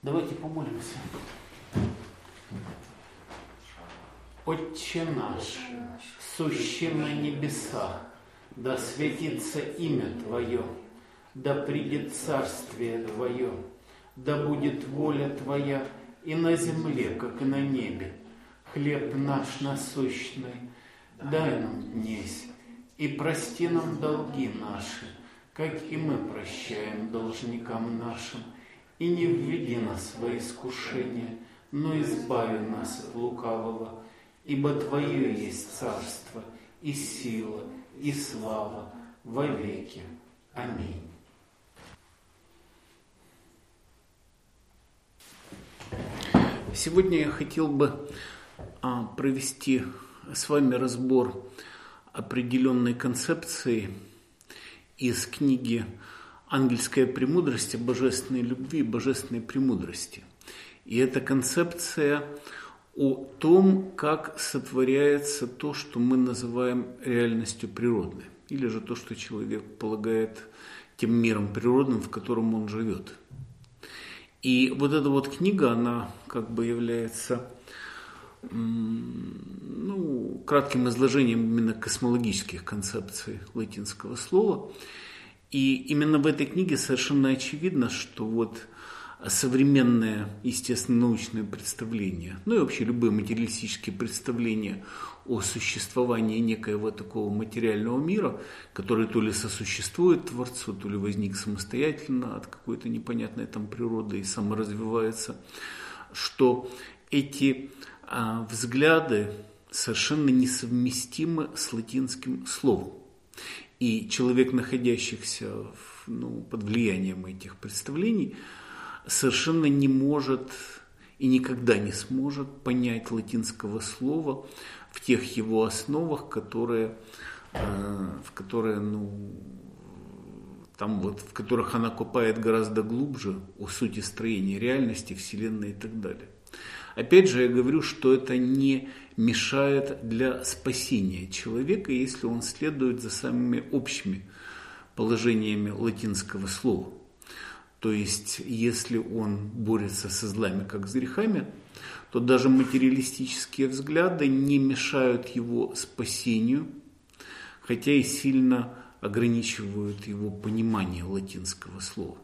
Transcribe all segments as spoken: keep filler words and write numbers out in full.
Давайте помолимся. Отче наш, сущий на небесах, да светится имя Твое, да придет царствие Твое, да будет воля Твоя и на земле, как и на небе. Хлеб наш насущный дай нам днесь, и прости нам долги наши, как и мы прощаем должникам нашим. И не введи нас во искушение, но избави нас от лукавого. Ибо Твое есть царство, и сила, и слава во веки. Аминь. Сегодня я хотел бы а, провести с вами разбор определенной концепции из книги «Ангельская премудрость о божественной любви и божественной премудрости». И эта концепция о том, как сотворяется то, что мы называем реальностью природной, или же то, что человек полагает тем миром природным, в котором он живет. И вот эта вот книга, она как бы является ну, кратким изложением именно космологических концепций латинского слова. И именно в этой книге совершенно очевидно, что вот современное естественно-научное представление, ну и вообще любые материалистические представления о существовании некоего такого материального мира, который то ли сосуществует Творцу, то ли возник самостоятельно от какой-то непонятной там природы и саморазвивается, что эти а, взгляды совершенно несовместимы с латинским словом. И человек, находящийся в, ну, под влиянием этих представлений, совершенно не может и никогда не сможет понять латинского слова в тех его основах, которые, э, в, которые, ну, там вот, в которых она копает гораздо глубже о сути строения реальности, Вселенной и так далее. Опять же, я говорю, что это не мешает для спасения человека, если он следует за самыми общими положениями латинского слова. То есть, если он борется со злами, как с грехами, то даже материалистические взгляды не мешают его спасению, хотя и сильно ограничивают его понимание латинского слова.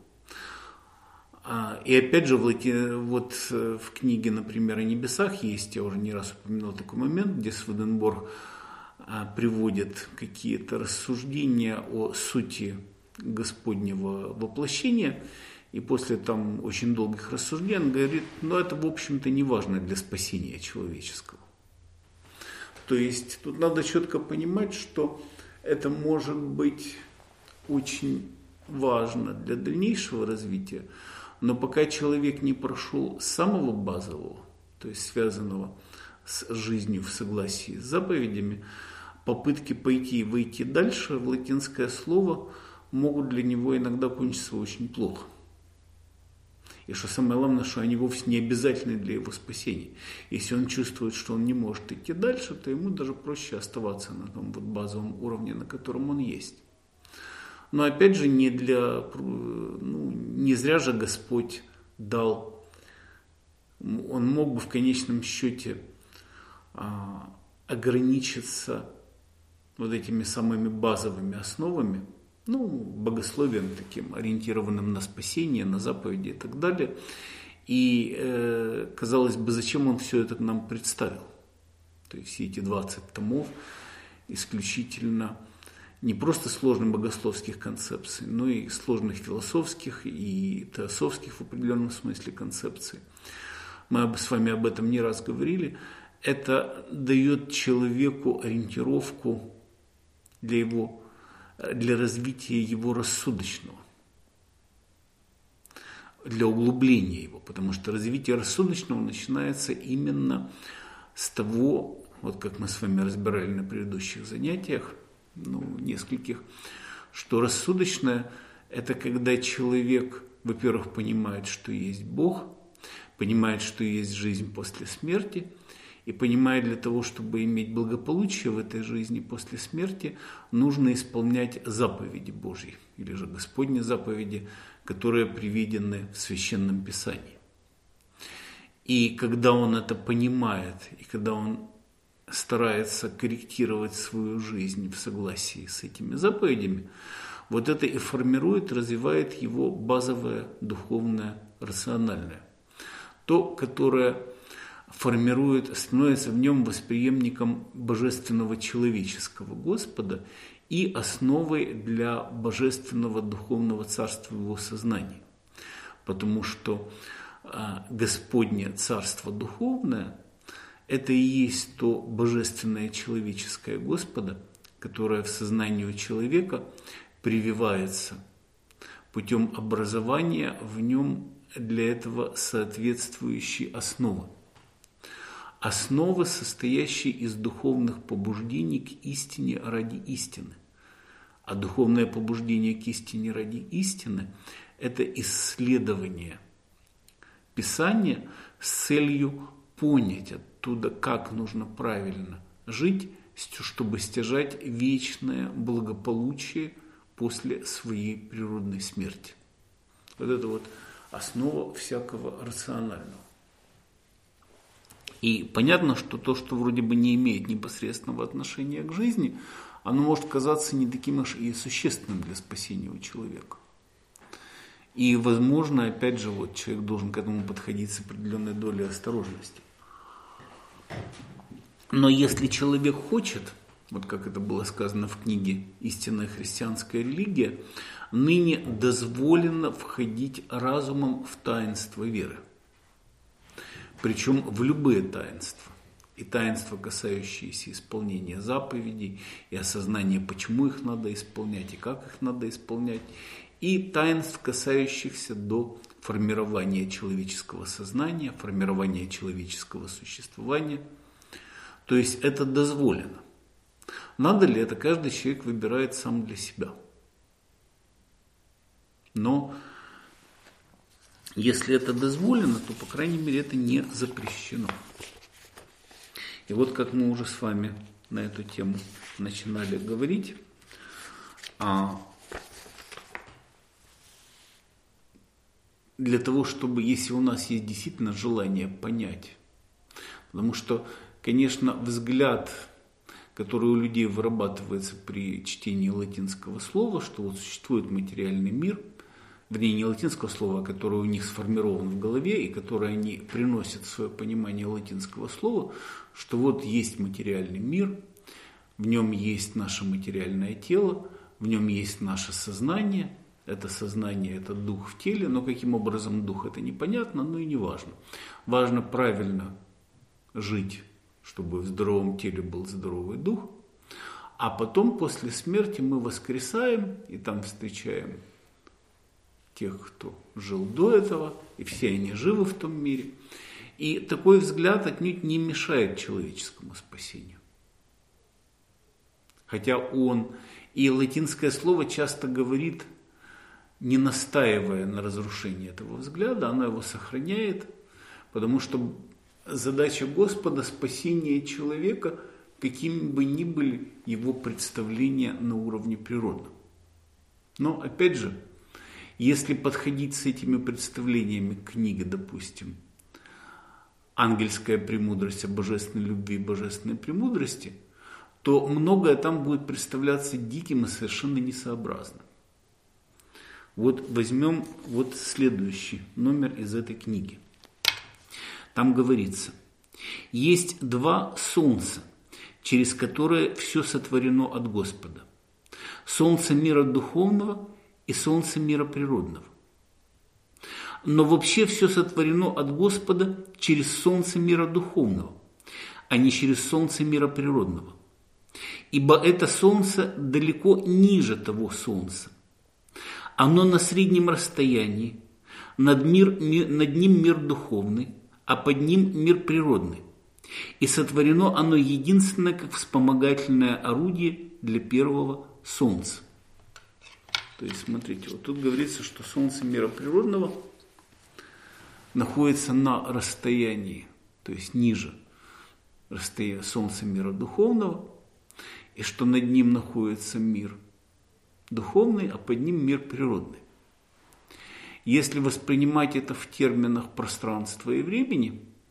И опять же, в, лати... вот в книге, например, «О небесах» есть, я уже не раз упоминал такой момент, где Сведенборг приводит какие-то рассуждения о сути Господнего воплощения, и после там очень долгих рассуждений он говорит, ну это в общем-то не важно для спасения человеческого. То есть тут надо четко понимать, что это может быть очень важно для дальнейшего развития, но пока человек не прошел самого базового, то есть связанного с жизнью в согласии с заповедями, попытки пойти и выйти дальше в латинское слово могут для него иногда кончиться очень плохо. И что самое главное, что они вовсе не обязательны для его спасения. Если он чувствует, что он не может идти дальше, то ему даже проще оставаться на том вот базовом уровне, на котором он есть. Но опять же, не, для, ну, не зря же Господь дал, он мог бы в конечном счете а, ограничиться вот этими самыми базовыми основами, ну, богословием таким, ориентированным на спасение, на заповеди и так далее. И, э, казалось бы, зачем он все это нам представил? То есть все эти двадцать томов исключительно не просто сложных богословских концепций, но и сложных философских и теософских в определенном смысле концепций. Мы с вами об этом не раз говорили. Это дает человеку ориентировку для его для развития его рассудочного, для углубления его, потому что развитие рассудочного начинается именно с того, вот как мы с вами разбирали на предыдущих занятиях, ну, нескольких, что рассудочное – это когда человек, во-первых, понимает, что есть Бог, понимает, что есть жизнь после смерти, и понимает, для того, чтобы иметь благополучие в этой жизни после смерти, нужно исполнять заповеди Божьи, или же Господни заповеди, которые приведены в Священном Писании. И когда он это понимает, и когда он старается корректировать свою жизнь в согласии с этими заповедями, вот это и формирует, развивает его базовое духовное рациональное. То, которое формирует, становится в нем восприемником божественного человеческого Господа и основой для божественного духовного царства его сознания. Потому что а, Господне царство духовное – это и есть то божественное человеческое Господа, которое в сознании у человека прививается путем образования в нем для этого соответствующей основы. Основы, состоящие из духовных побуждений к истине ради истины. А духовное побуждение к истине ради истины – это исследование Писания с целью понять оттуда, как нужно правильно жить, чтобы стяжать вечное благополучие после своей природной смерти. Вот это вот основа всякого рационального. И понятно, что то, что вроде бы не имеет непосредственного отношения к жизни, оно может казаться не таким уж и существенным для спасения у человека. И, возможно, опять же, вот человек должен к этому подходить с определенной долей осторожности. Но если человек хочет, вот как это было сказано в книге «Истинная христианская религия», ныне дозволено входить разумом в таинство веры. Причем в любые таинства. И таинства, касающиеся исполнения заповедей, и осознания, почему их надо исполнять, и как их надо исполнять, и таинств, касающихся до формирования человеческого сознания, формирования человеческого существования. То есть это дозволено. Надо ли это, каждый человек выбирает сам для себя. Но если это дозволено, то, по крайней мере, это не запрещено. И вот как мы уже с вами на эту тему начинали говорить, а для того, чтобы, если у нас есть действительно желание понять, потому что, конечно, взгляд, который у людей вырабатывается при чтении латинского слова, что вот существует материальный мир, вернее, не латинского слова, которое у них сформировано в голове и которое они приносят в свое понимание латинского слова, что вот есть материальный мир, в нем есть наше материальное тело, в нем есть наше сознание, это сознание, это дух в теле, но каким образом дух, это непонятно, но и не важно. Важно правильно жить, чтобы в здоровом теле был здоровый дух, а потом после смерти мы воскресаем и там встречаем тех, кто жил до этого, и все они живы в том мире. И такой взгляд отнюдь не мешает человеческому спасению. Хотя он, и латинское слово часто говорит, не настаивая на разрушении этого взгляда, оно его сохраняет, потому что задача Господа – спасение человека, какими бы ни были его представления на уровне природном. Но, опять же, если подходить с этими представлениями к книге, допустим, «Ангельская премудрость о божественной любви и божественной премудрости», то многое там будет представляться диким и совершенно несообразным. Вот возьмем вот следующий номер из этой книги. Там говорится: «Есть два солнца, через которые все сотворено от Господа. Солнце мира духовного и солнце мира природного. Но вообще все сотворено от Господа через солнце мира духовного, а не через солнце мира природного. Ибо это солнце далеко ниже того солнца. Оно на среднем расстоянии, над, мир, мир, над ним мир духовный, а под ним мир природный. И сотворено оно единственное, как вспомогательное орудие для первого солнца». То есть, смотрите, вот тут говорится, что солнце мира природного находится на расстоянии, то есть ниже расстояния солнца мира духовного, и что над ним находится мир духовный, а под ним мир природный. Если воспринимать это в терминах пространства и времени,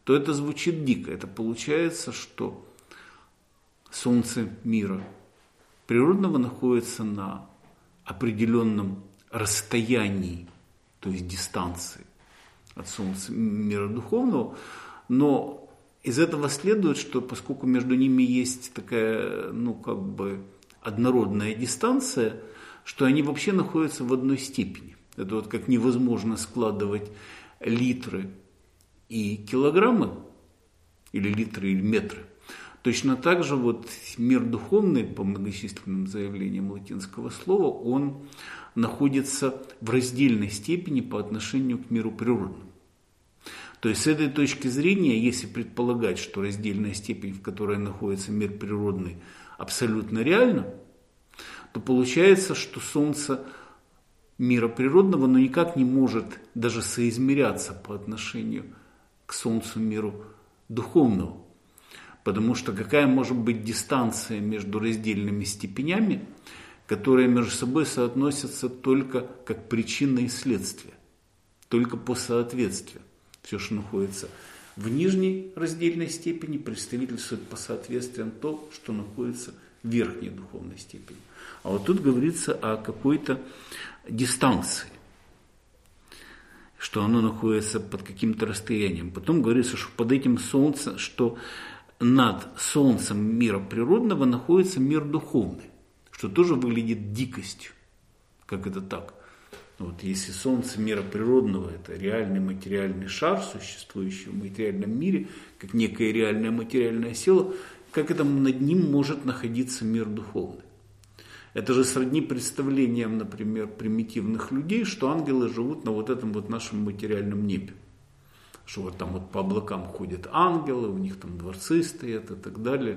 то это звучит дико. Это получается, что солнце мира природного находится на определенном расстоянии, то есть дистанции от солнца мира духовного, но из этого следует, что поскольку между ними есть такая, ну, как бы однородная дистанция, что они вообще находятся в одной степени. Это вот как невозможно складывать литры и килограммы, или литры, или метры. Точно так же вот мир духовный, по многочисленным заявлениям латинского слова, он находится в раздельной степени по отношению к миру природному. То есть с этой точки зрения, если предполагать, что раздельная степень, в которой находится мир природный, абсолютно реальна, то получается, что Солнце мира природного, но никак не может даже соизмеряться по отношению к Солнцу миру духовного. Потому что какая может быть дистанция между раздельными степенями, которые между собой соотносятся только как причина и следствие, только по соответствию. Все, что находится в нижней раздельной степени, представительствует по соответствиям то, что находится в верхней духовной степени. А вот тут говорится о какой-то дистанции, что оно находится под каким-то расстоянием. Потом говорится, что под этим солнцем, что над солнцем мира природного находится мир духовный, что тоже выглядит дикостью. Как это так? Вот если солнце мира природного – это реальный материальный шар, существующий в материальном мире, как некое реальное материальное тело, как это над ним может находиться мир духовный? Это же сродни представлениям, например, примитивных людей, что ангелы живут на вот этом вот нашем материальном небе. Что вот там вот по облакам ходят ангелы, у них там дворцы стоят и так далее.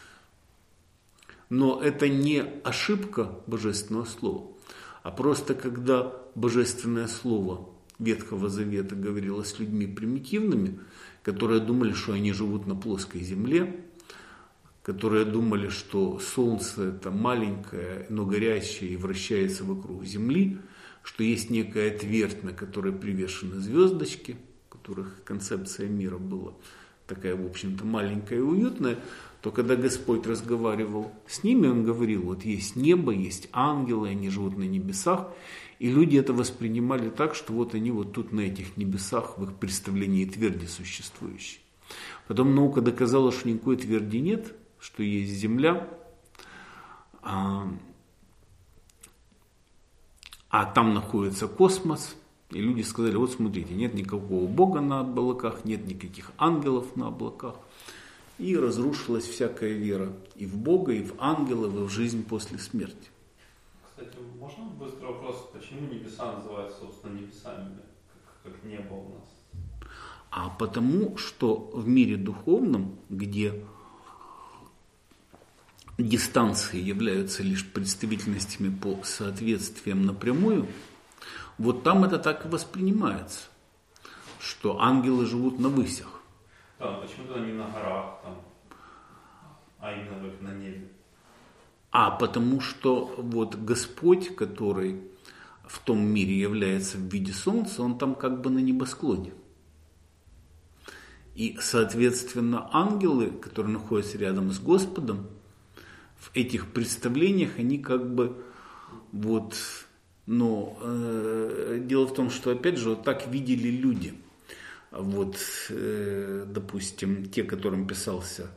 Но это не ошибка Божественного Слова, а просто когда Божественное Слово Ветхого Завета говорило с людьми примитивными, которые думали, что они живут на плоской земле, которые думали, что Солнце это маленькое, но горячее и вращается вокруг Земли, что есть некая твердь, на которой привешены звездочки, у которых концепция мира была такая, в общем-то, маленькая и уютная, то когда Господь разговаривал с ними, Он говорил, вот есть небо, есть ангелы, они живут на небесах, и люди это воспринимали так, что вот они вот тут на этих небесах, в их представлении тверди существующие. Потом наука доказала, что никакой тверди нет, что есть земля, а, а там находится космос, и люди сказали, вот смотрите, нет никакого Бога на облаках, нет никаких ангелов на облаках. И разрушилась всякая вера и в Бога, и в ангелов, и в жизнь после смерти. Кстати, можно быстрый вопрос, почему небеса называются, собственно, небесами, как, как небо у нас? А потому, что в мире духовном, где дистанции являются лишь представительностями по соответствиям напрямую, вот там это так и воспринимается, что ангелы живут на высях. Да, почему-то не на горах, там, а именно на небе. А потому что вот Господь, который в том мире является в виде солнца, Он там как бы на небосклоне. И, соответственно, ангелы, которые находятся рядом с Господом, в этих представлениях они как бы вот, но э, дело в том, что опять же вот так видели люди. Вот, э, допустим, те, которым писался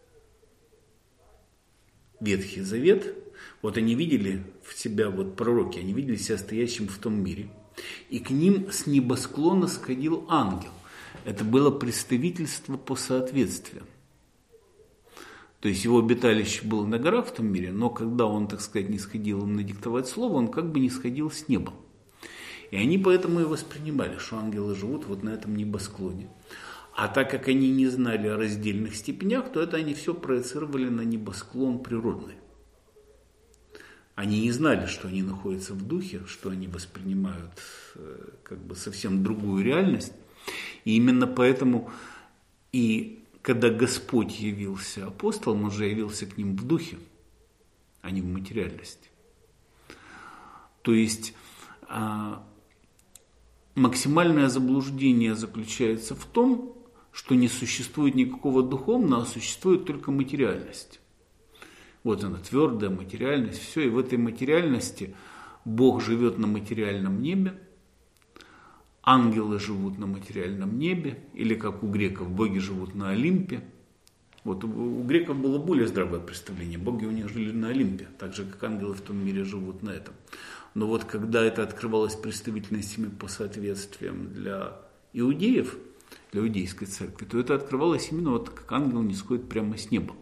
Ветхий Завет, вот они видели в себя, вот пророки, они видели себя стоящим в том мире. И к ним с небосклона сходил ангел. Это было представительство по соответствиям. То есть его обиталище было на горах в том мире, но когда он, так сказать, не сходил им надиктовать слово, он как бы не сходил с неба. И они поэтому и воспринимали, что ангелы живут вот на этом небосклоне. А так как они не знали о раздельных степенях, то это они все проецировали на небосклон природный. Они не знали, что они находятся в духе, что они воспринимают как бы совсем другую реальность. И именно поэтому и когда Господь явился апостолам, Он же явился к ним в духе, а не в материальности. То есть максимальное заблуждение заключается в том, что не существует никакого духовного, а существует только материальность. Вот она, твердая материальность, все, и в этой материальности Бог живет на материальном небе, ангелы живут на материальном небе, или как у греков, боги живут на Олимпе. Вот у греков было более здравое представление, боги у них жили на Олимпе, так же как ангелы в том мире живут на этом. Но вот когда это открывалось представительностями по соответствиям для иудеев, для иудейской церкви, то это открывалось именно вот как ангел не сходит прямо с неба.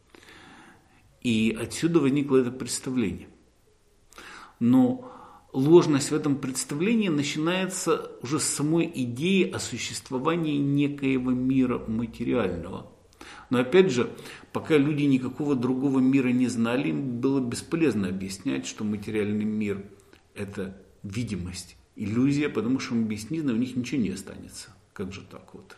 И отсюда возникло это представление. Но ложность в этом представлении начинается уже с самой идеи о существовании некоего мира материального. Но опять же, пока люди никакого другого мира не знали, им было бесполезно объяснять, что материальный мир – это видимость, иллюзия, потому что им объяснить, у них ничего не останется. Как же так вот?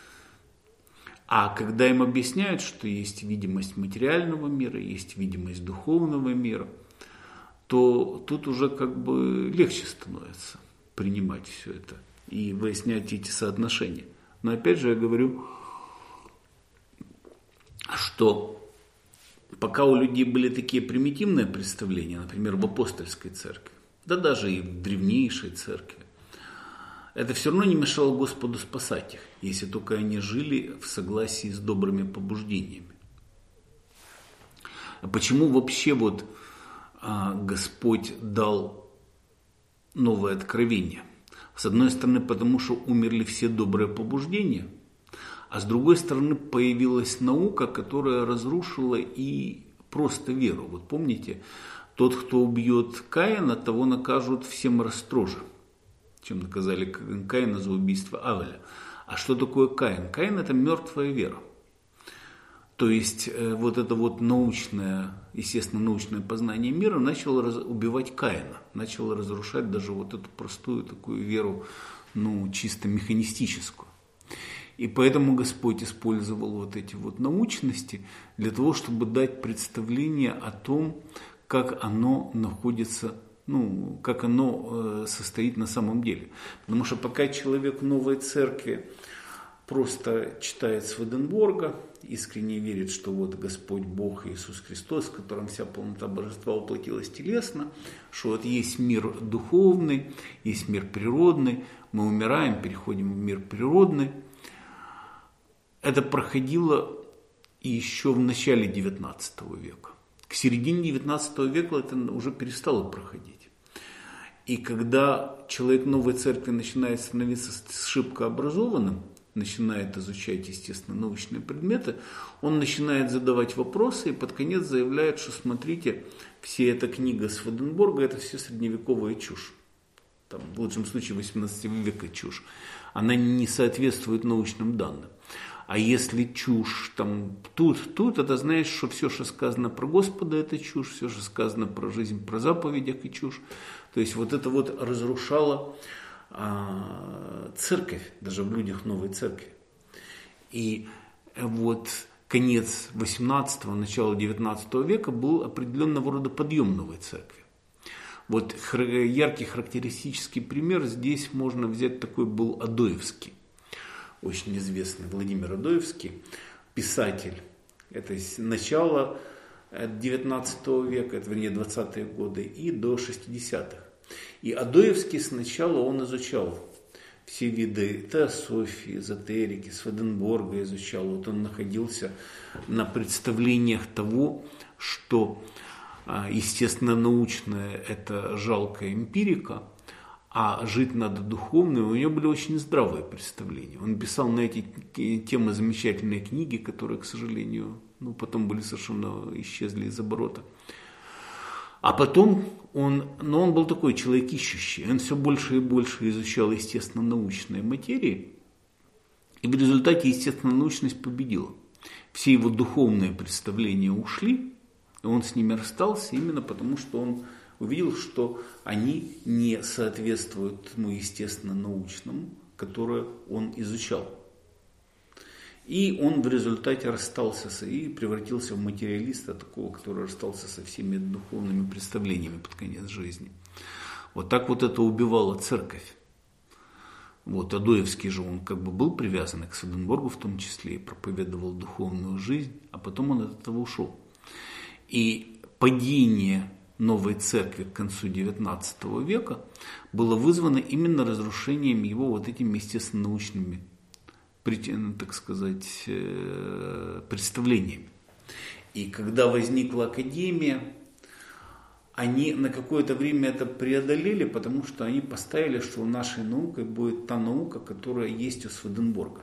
А когда им объясняют, что есть видимость материального мира, есть видимость духовного мира, то тут уже как бы легче становится принимать все это и выяснять эти соотношения. Но опять же я говорю, что пока у людей были такие примитивные представления, например, в апостольской церкви, да даже и в древнейшей церкви, это все равно не мешало Господу спасать их, если только они жили в согласии с добрыми побуждениями. Почему вообще вот а, Господь дал новое откровение? С одной стороны, потому что умерли все добрые побуждения, а с другой стороны, появилась наука, которая разрушила и просто веру. Вот помните, тот, кто убьет Каина, того накажут всем растроже, чем наказали Каина за убийство Авеля. А что такое Каин? Каин – это мертвая вера. То есть э, вот это вот научное, естественно, научное познание мира начало раз, убивать Каина, начало разрушать даже вот эту простую такую веру, ну, чисто механистическую. И поэтому Господь использовал вот эти вот научности для того, чтобы дать представление о том, как оно находится, ну, как оно э, состоит на самом деле. Потому что пока человек в новой церкви просто читает Сведенборга, искренне верит, что вот Господь Бог Иисус Христос, в котором вся полнота божества воплотилась телесно, что вот есть мир духовный, есть мир природный, мы умираем, переходим в мир природный. Это проходило еще в начале девятнадцатого века. К середине девятнадцатого века это уже перестало проходить. И когда человек новой церкви начинает становиться шибко образованным, начинает изучать, естественно, научные предметы, он начинает задавать вопросы и под конец заявляет, что смотрите, вся эта книга Сведенборга – это все средневековая чушь. Там, в лучшем случае восемнадцатого века чушь. Она не соответствует научным данным. А если чушь там тут, тут, это значит, что все, что сказано про Господа, это чушь, все, что сказано про жизнь, про заповедях, и чушь. То есть вот это вот разрушало а, церковь, даже в людях новой церкви. И вот конец восемнадцатого, начало девятнадцатого века был определенного рода подъем новой церкви. Вот яркий характеристический пример здесь можно взять, такой был Адоевский. Очень известный Владимир Адоевский, писатель. Это начало девятнадцатого века, это, вернее, двадцатые годы и до шестидесятых. И Адоевский сначала он изучал все виды теософии, эзотерики, Сведенборга изучал. Вот он находился на представлениях того, что, естественно, научное – это жалкая эмпирика, а жить надо духовно, у него были очень здравые представления. Он писал на эти темы замечательные книги, которые, к сожалению, ну, потом были совершенно исчезли из оборота. А потом он, но он был такой человек ищущий, он все больше и больше изучал естественно-научные материи, и в результате естественно-научность победила. Все его духовные представления ушли, и он с ними расстался именно потому, что он увидел, что они не соответствуют тому естественно-научному, которое он изучал. И он в результате расстался с, и превратился в материалиста, такого, который расстался со всеми духовными представлениями под конец жизни. Вот так вот это убивало церковь. Вот, Адоевский же, он как бы был привязан к Сведенборгу в том числе, и проповедовал духовную жизнь, а потом он от этого ушел. И падение новой церкви к концу девятнадцатого века было вызвано именно разрушением его вот этими естественно-научными, так сказать, представлениями. И когда возникла академия, они на какое-то время это преодолели, потому что они поставили, что нашей наукой будет та наука, которая есть у Сведенборга.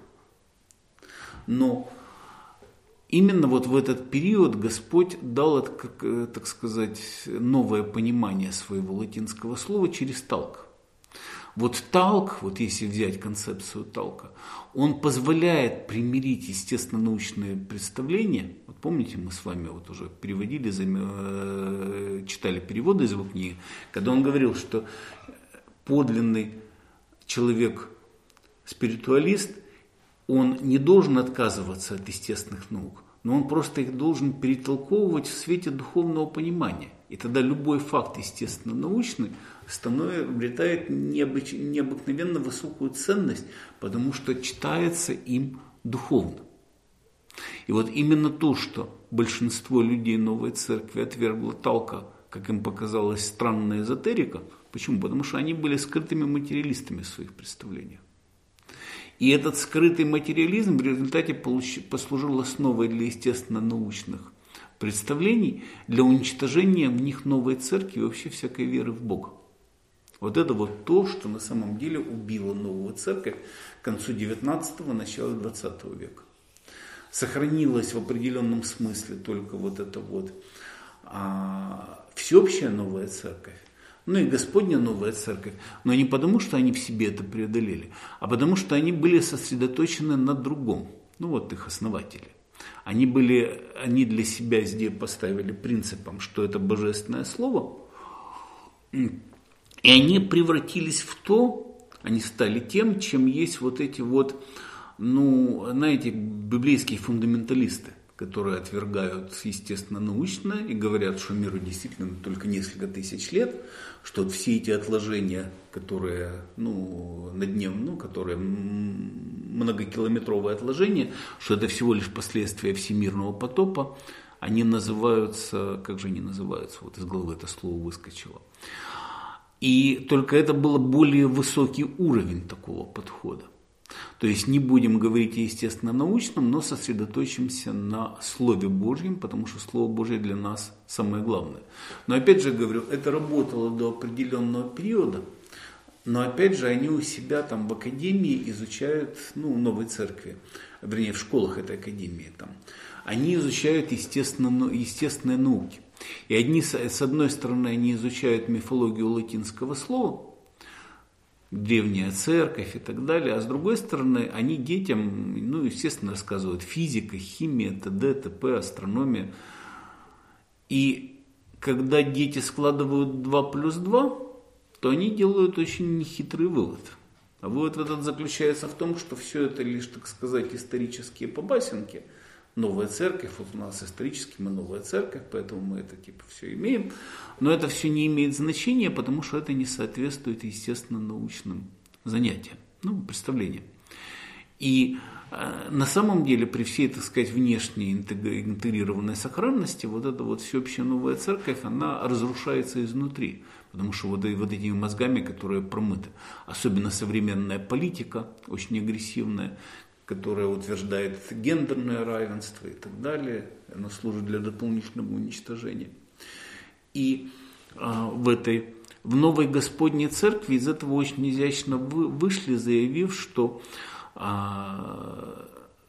Но именно вот в этот период Господь дал, как, так сказать, новое понимание своего латинского слова через талк. Вот талк, вот если взять концепцию талка, он позволяет примирить естественно-научные представления. Вот помните, мы с вами вот уже переводили, читали переводы из его книги, когда он говорил, что подлинный человек-спиритуалист, он не должен отказываться от естественных наук, но он просто их должен перетолковывать в свете духовного понимания. И тогда любой факт естественно-научный становится, обретает необыч, необыкновенно высокую ценность, потому что читается им духовно. И вот именно то, что большинство людей Новой Церкви отвергло талка, как им показалось, странная эзотерика. Почему? Потому что они были скрытыми материалистами в своих представлениях. И этот скрытый материализм в результате получ... послужил основой для естественно-научных представлений, для уничтожения в них Новой Церкви и вообще всякой веры в Бога. Вот это вот то, что на самом деле убило Новую Церковь к концу девятнадцатого, начала двадцатого века. Сохранилась в определенном смысле только вот эта вот а, всеобщая Новая Церковь, ну и Господня Новая Церковь, но не потому, что они в себе это преодолели, а потому, что они были сосредоточены на другом, ну вот их основатели. Они, были, они для себя здесь поставили принципом, что это Божественное Слово, и они превратились в то, они стали тем, чем есть вот эти вот, ну, знаете, библейские фундаменталисты, которые отвергают естественно-научное и говорят, что миру действительно только несколько тысяч лет, что вот все эти отложения, которые, ну, на дне, ну, которые многокилометровые отложения, что это всего лишь последствия всемирного потопа, они называются, как же они называются, вот из головы это слово выскочило. И только это был более высокий уровень такого подхода. То есть не будем говорить о естественно-научном, но сосредоточимся на Слове Божьем, потому что Слово Божье для нас самое главное. Но опять же говорю, это работало до определенного периода, но опять же они у себя там в академии изучают, ну, в Новой Церкви, вернее в школах этой академии там, они изучают естественно, естественные науки. И одни, с одной стороны, они изучают мифологию латинского слова, древняя церковь и так далее, а с другой стороны, они детям, ну, естественно, рассказывают физика, химия, т.д., т.п., астрономия. И когда дети складывают два плюс два, то они делают очень нехитрый вывод. А вывод этот заключается в том, что все это лишь, так сказать, исторические побасенки. Новая церковь, вот у нас исторически мы новая церковь, поэтому мы это типа все имеем. Но это все не имеет значения, потому что это не соответствует естественно-научным занятиям, ну, представлениям. И э, на самом деле при всей, так сказать, внешней интегрированной сохранности вот эта вот всеобщая новая церковь, она разрушается изнутри. Потому что вот, вот этими мозгами, которые промыты, особенно современная политика, очень агрессивная, которая утверждает гендерное равенство и так далее, оно служит для дополнительного уничтожения. И а, в этой, в новой Господней Церкви из этого очень изящно вы, вышли, заявив, что а,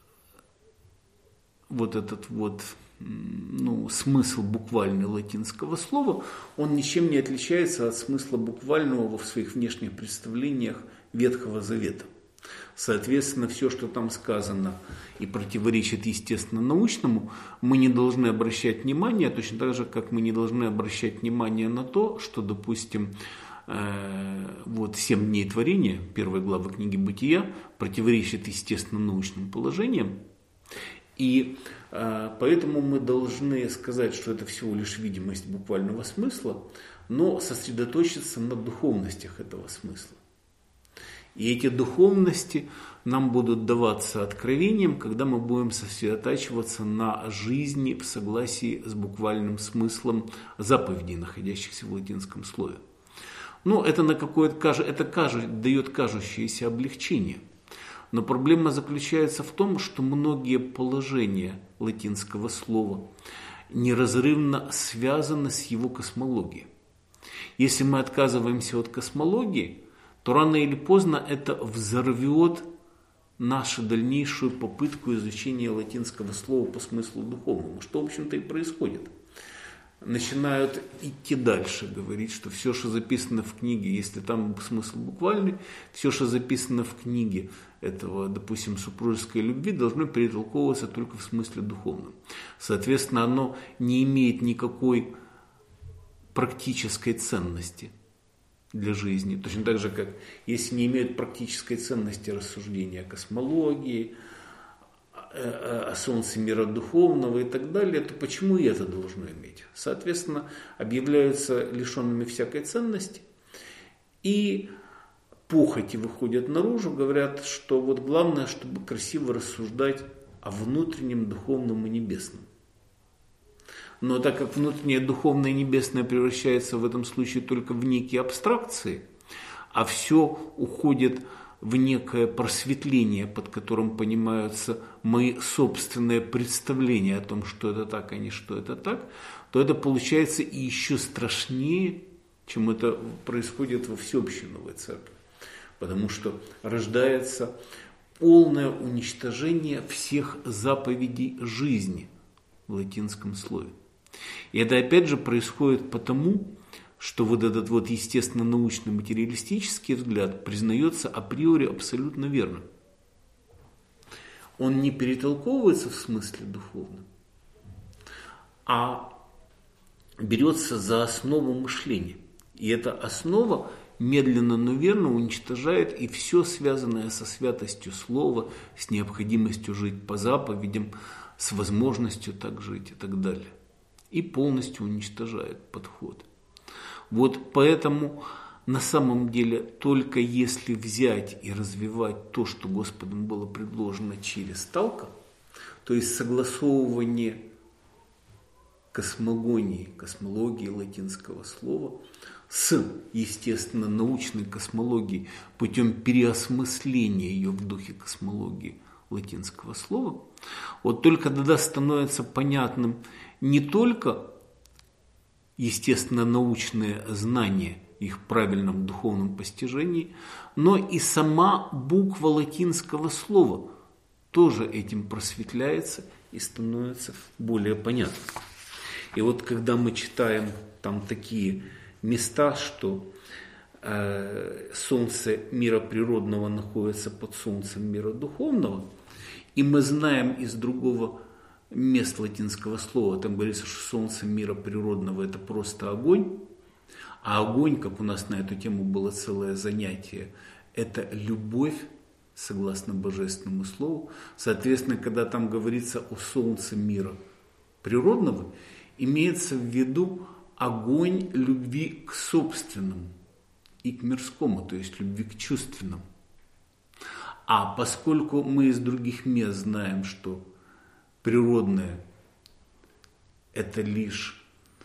вот этот вот, ну, смысл буквальный латинского слова, он ничем не отличается от смысла буквального в своих внешних представлениях Ветхого Завета. Соответственно, все, что там сказано и противоречит естественно-научному, мы не должны обращать внимание, точно так же, как мы не должны обращать внимание на то, что, допустим, э, вот семь дней творения, первой главы книги Бытия, противоречит естественно-научным положениям. И э, поэтому мы должны сказать, что это всего лишь видимость буквального смысла, но сосредоточиться на духовностях этого смысла. И эти духовности нам будут даваться откровением, когда мы будем сосредотачиваться на жизни в согласии с буквальным смыслом заповедей, находящихся в латинском слове. Ну, это, на какое-то, это кажу, дает кажущееся облегчение. Но проблема заключается в том, что многие положения латинского слова неразрывно связаны с его космологией. Если мы отказываемся от космологии, то рано или поздно это взорвет нашу дальнейшую попытку изучения латинского слова по смыслу духовному, что, в общем-то, и происходит. Начинают идти дальше, говорить, что все, что записано в книге, если там смысл буквальный, все, что записано в книге этого, допустим, супружеской любви, должно перетолковываться только в смысле духовном. Соответственно, оно не имеет никакой практической ценности для жизни. Точно так же, как если не имеют практической ценности рассуждения о космологии, о солнце мира духовного и так далее, то почему и это должно иметь? Соответственно, объявляются лишенными всякой ценности и похоти выходят наружу, говорят, что вот главное, чтобы красиво рассуждать о внутреннем духовном и небесном. Но так как внутреннее духовное и небесное превращается в этом случае только в некие абстракции, а все уходит в некое просветление, под которым понимаются мои собственные представления о том, что это так, а не что это так, то это получается и еще страшнее, чем это происходит во всеобщей новой церкви. Потому что рождается полное уничтожение всех заповедей жизни в латинском слове. И это опять же происходит потому, что вот этот вот естественно-научный материалистический взгляд признается априори абсолютно верным. Он не перетолковывается в смысле духовном, а берется за основу мышления. И эта основа медленно, но верно уничтожает и все связанное со святостью слова, с необходимостью жить по заповедям, с возможностью так жить и так далее. И полностью уничтожает подход. Вот поэтому на самом деле только если взять и развивать то, что Господом было предложено через Талка, то есть согласовывание космогонии, космологии латинского слова с естественно-научной космологией путем переосмысления ее в духе космологии латинского слова, вот только тогда становится понятным не только естественно-научные знания, их правильном духовном постижении, но и сама буква латинского слова тоже этим просветляется и становится более понятной. И вот когда мы читаем там такие места, что э, солнце мира природного находится под солнцем мира духовного, и мы знаем из другого места латинского слова, там говорится, что солнце мира природного – это просто огонь, а огонь, как у нас на эту тему было целое занятие, это любовь, согласно божественному слову. Соответственно, когда там говорится о солнце мира природного, имеется в виду огонь любви к собственному и к мирскому, то есть любви к чувственному. А поскольку мы из других мест знаем, что природное – это лишь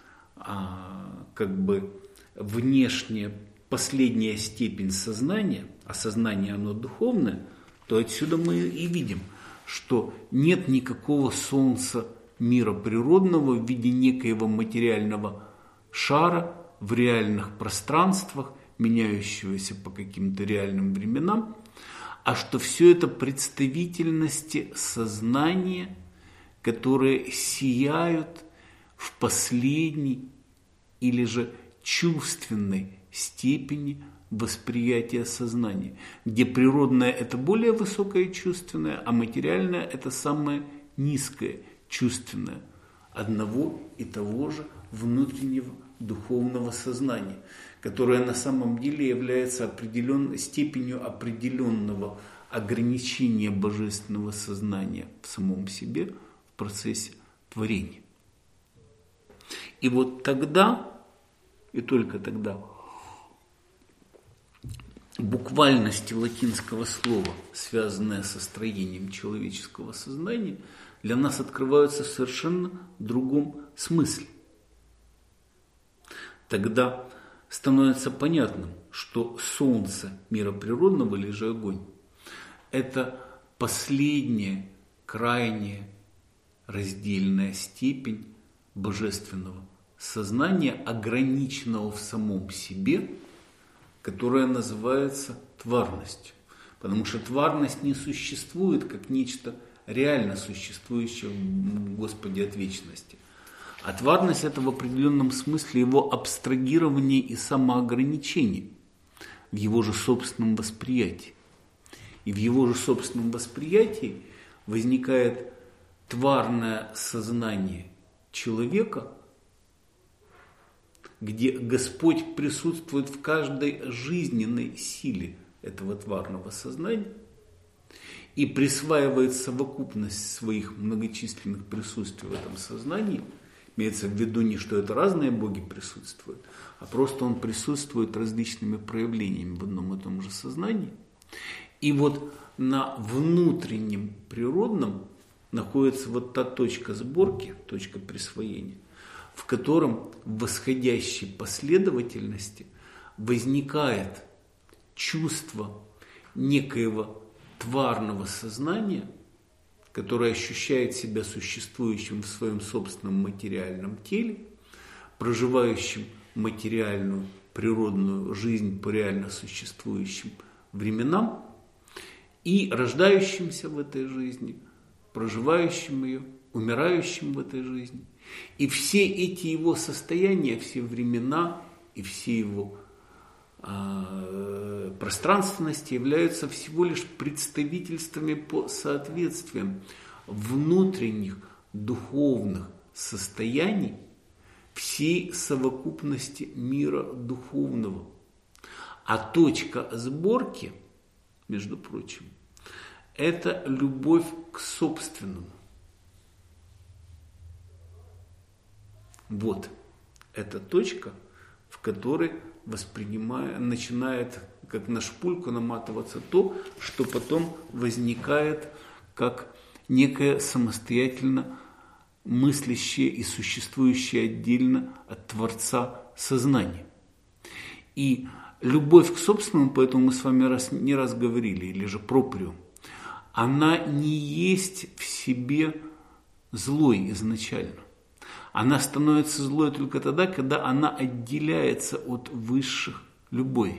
а, как бы внешняя, последняя степень сознания, а сознание оно духовное, то отсюда мы и видим, что нет никакого солнца мира природного в виде некоего материального шара в реальных пространствах, меняющегося по каким-то реальным временам, а что все это представительности сознания, которые сияют в последней или же чувственной степени восприятия сознания, где природное – это более высокое чувственное, а материальное – это самое низкое чувственное одного и того же внутреннего духовного сознания, которое на самом деле является определенной степенью определенного ограничения божественного сознания в самом себе в процессе творения. И вот тогда, и только тогда, буквальности латинского слова, связанная со строением человеческого сознания, для нас открываются в совершенно другом смысле. Тогда становится понятным, что солнце мира природного или же огонь – это последняя, крайняя, раздельная степень божественного сознания, ограниченного в самом себе, которая называется тварностью. Потому что тварность не существует как нечто реально существующее в Господе от вечности. А тварность – это в определенном смысле его абстрагирование и самоограничение в его же собственном восприятии. И в его же собственном восприятии возникает тварное сознание человека, где Господь присутствует в каждой жизненной силе этого тварного сознания и присваивает совокупность своих многочисленных присутствий в этом сознании. Имеется в виду не, что это разные боги присутствуют, а просто он присутствует различными проявлениями в одном и том же сознании. И вот на внутреннем природном находится вот та точка сборки, точка присвоения, в котором в восходящей последовательности возникает чувство некоего тварного сознания, которое ощущает себя существующим в своем собственном материальном теле, проживающим материальную природную жизнь по реально существующим временам и рождающимся в этой жизни, проживающим ее, умирающим в этой жизни. И все эти его состояния, все времена и все его э, пространственности являются всего лишь представительствами по соответствиям внутренних духовных состояний всей совокупности мира духовного. А точка сборки, между прочим, это любовь к собственному. Вот эта точка, в которой воспринимая, начинает как на шпульку наматываться то, что потом возникает как некое самостоятельно мыслящее и существующее отдельно от Творца сознание. И любовь к собственному, поэтому мы с вами раз, не раз говорили, или же проприум, она не есть в себе злой изначально. Она становится злой только тогда, когда она отделяется от высших любовей.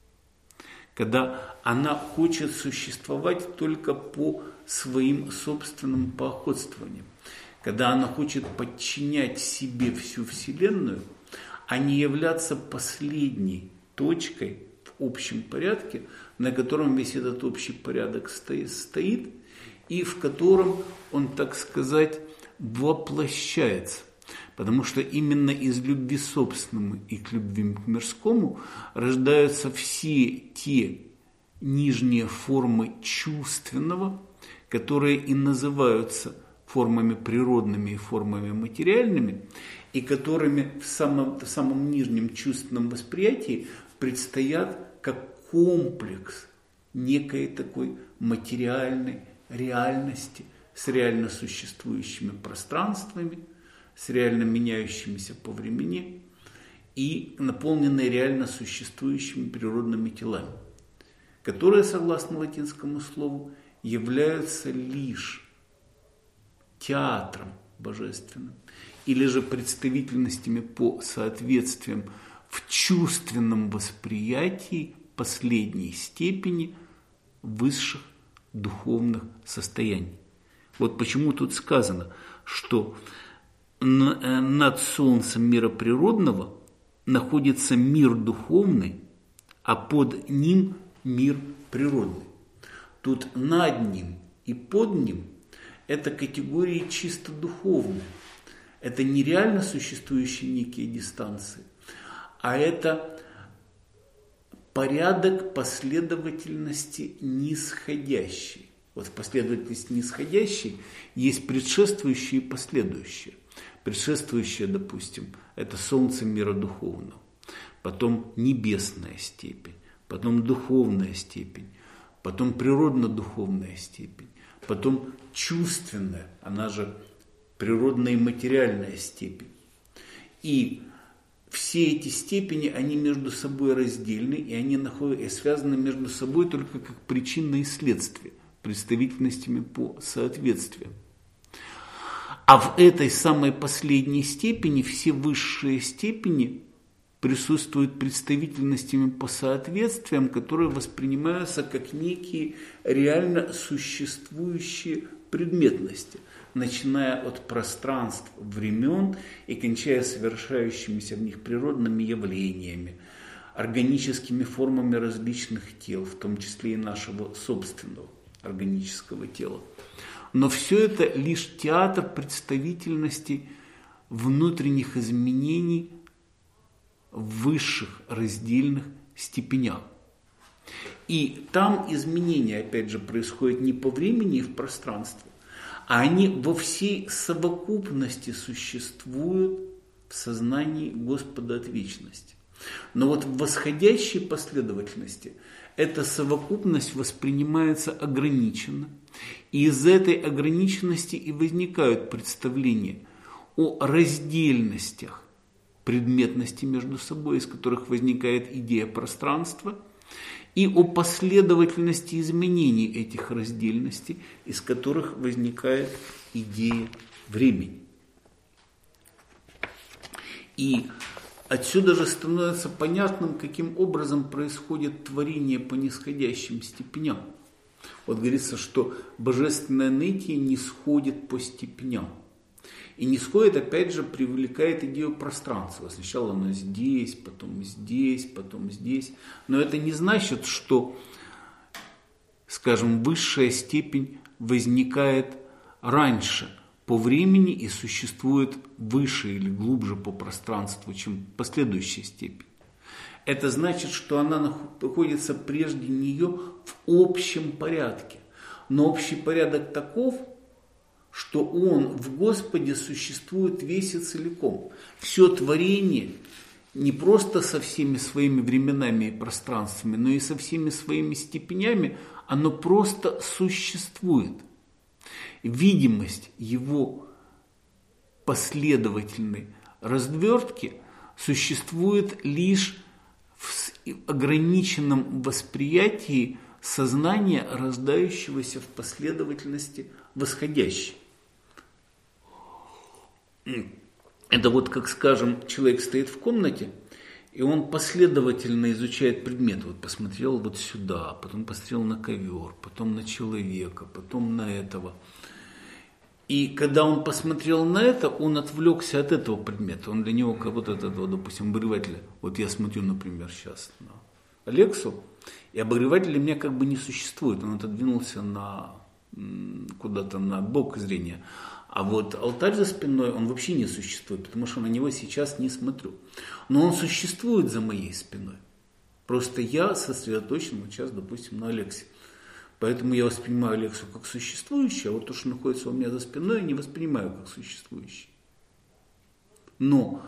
Когда она хочет существовать только по своим собственным поохотствованиям. Когда она хочет подчинять себе всю Вселенную, а не являться последней точкой в общем порядке, на котором весь этот общий порядок стоит, и в котором он, так сказать, воплощается. Потому что именно из любви собственному и к любви к мирскому рождаются все те нижние формы чувственного, которые и называются формами природными и формами материальными, и которыми в самом, в самом нижнем чувственном восприятии предстоят как комплекс некой такой материальной реальности с реально существующими пространствами, с реально меняющимися по времени и наполненной реально существующими природными телами, которые, согласно латинскому слову, являются лишь театром божественным или же представительностями по соответствиям в чувственном восприятии последней степени высших духовных состояний. Вот почему тут сказано, что над солнцем мира природного находится мир духовный, а под ним мир природный. Тут над ним и под ним это категории чисто духовные. Это не реально существующие некие дистанции, а это порядок последовательности нисходящей. Вот в последовательности нисходящей есть предшествующие и последующие. Предшествующее, допустим, это солнце мира духовного, потом небесная степень, потом духовная степень, потом природно-духовная степень, потом чувственная, она же природная и материальная степень. И все эти степени, они между собой раздельны, и они находятся, и связаны между собой только как причина и следствие, представительностями по соответствиям. А в этой самой последней степени все высшие степени присутствуют представительностями по соответствиям, которые воспринимаются как некие реально существующие предметности, начиная от пространств, времен и кончая совершающимися в них природными явлениями, органическими формами различных тел, в том числе и нашего собственного органического тела. Но все это лишь театр представительности внутренних изменений в высших раздельных степенях. И там изменения, опять же, происходят не по времени и в пространстве, а они во всей совокупности существуют в сознании Господа от вечности. Но вот в восходящей последовательности эта совокупность воспринимается ограниченно, и из этой ограниченности и возникают представления о раздельностях предметности между собой, из которых возникает идея пространства, и о последовательности изменений этих раздельностей, из которых возникает идея времени. И отсюда же становится понятным, каким образом происходит творение по нисходящим степеням. Вот говорится, что божественное нытие не сходит по степеням. И не сходит, опять же, привлекает идею пространства. Сначала оно здесь, потом здесь, потом здесь. Но это не значит, что, скажем, высшая степень возникает раньше по времени и существует выше или глубже по пространству, чем последующая степень. Это значит, что она находится прежде нее в общем порядке. Но общий порядок таков, что он в Господе существует весь и целиком. Все творение не просто со всеми своими временами и пространствами, но и со всеми своими степенями, оно просто существует. Видимость его последовательной развертки существует лишь в ограниченном восприятии сознания, рождающегося в последовательности восходящей. Это вот, как, скажем, человек стоит в комнате, и он последовательно изучает предмет. Вот посмотрел вот сюда, потом посмотрел на ковер, потом на человека, потом на этого. И когда он посмотрел на это, он отвлекся от этого предмета. Он для него, как вот этого, допустим, обогревателя. Вот я смотрю, например, сейчас на Алексу, и обогреватель для меня как бы не существует. Он отодвинулся на, куда-то на бок зрения. А вот алтарь за спиной, он вообще не существует, потому что на него сейчас не смотрю. Но он существует за моей спиной. Просто я сосредоточен вот сейчас, допустим, на Алексе. Поэтому я воспринимаю Алексу как существующее, а вот то, что находится у меня за спиной, я не воспринимаю как существующее. Но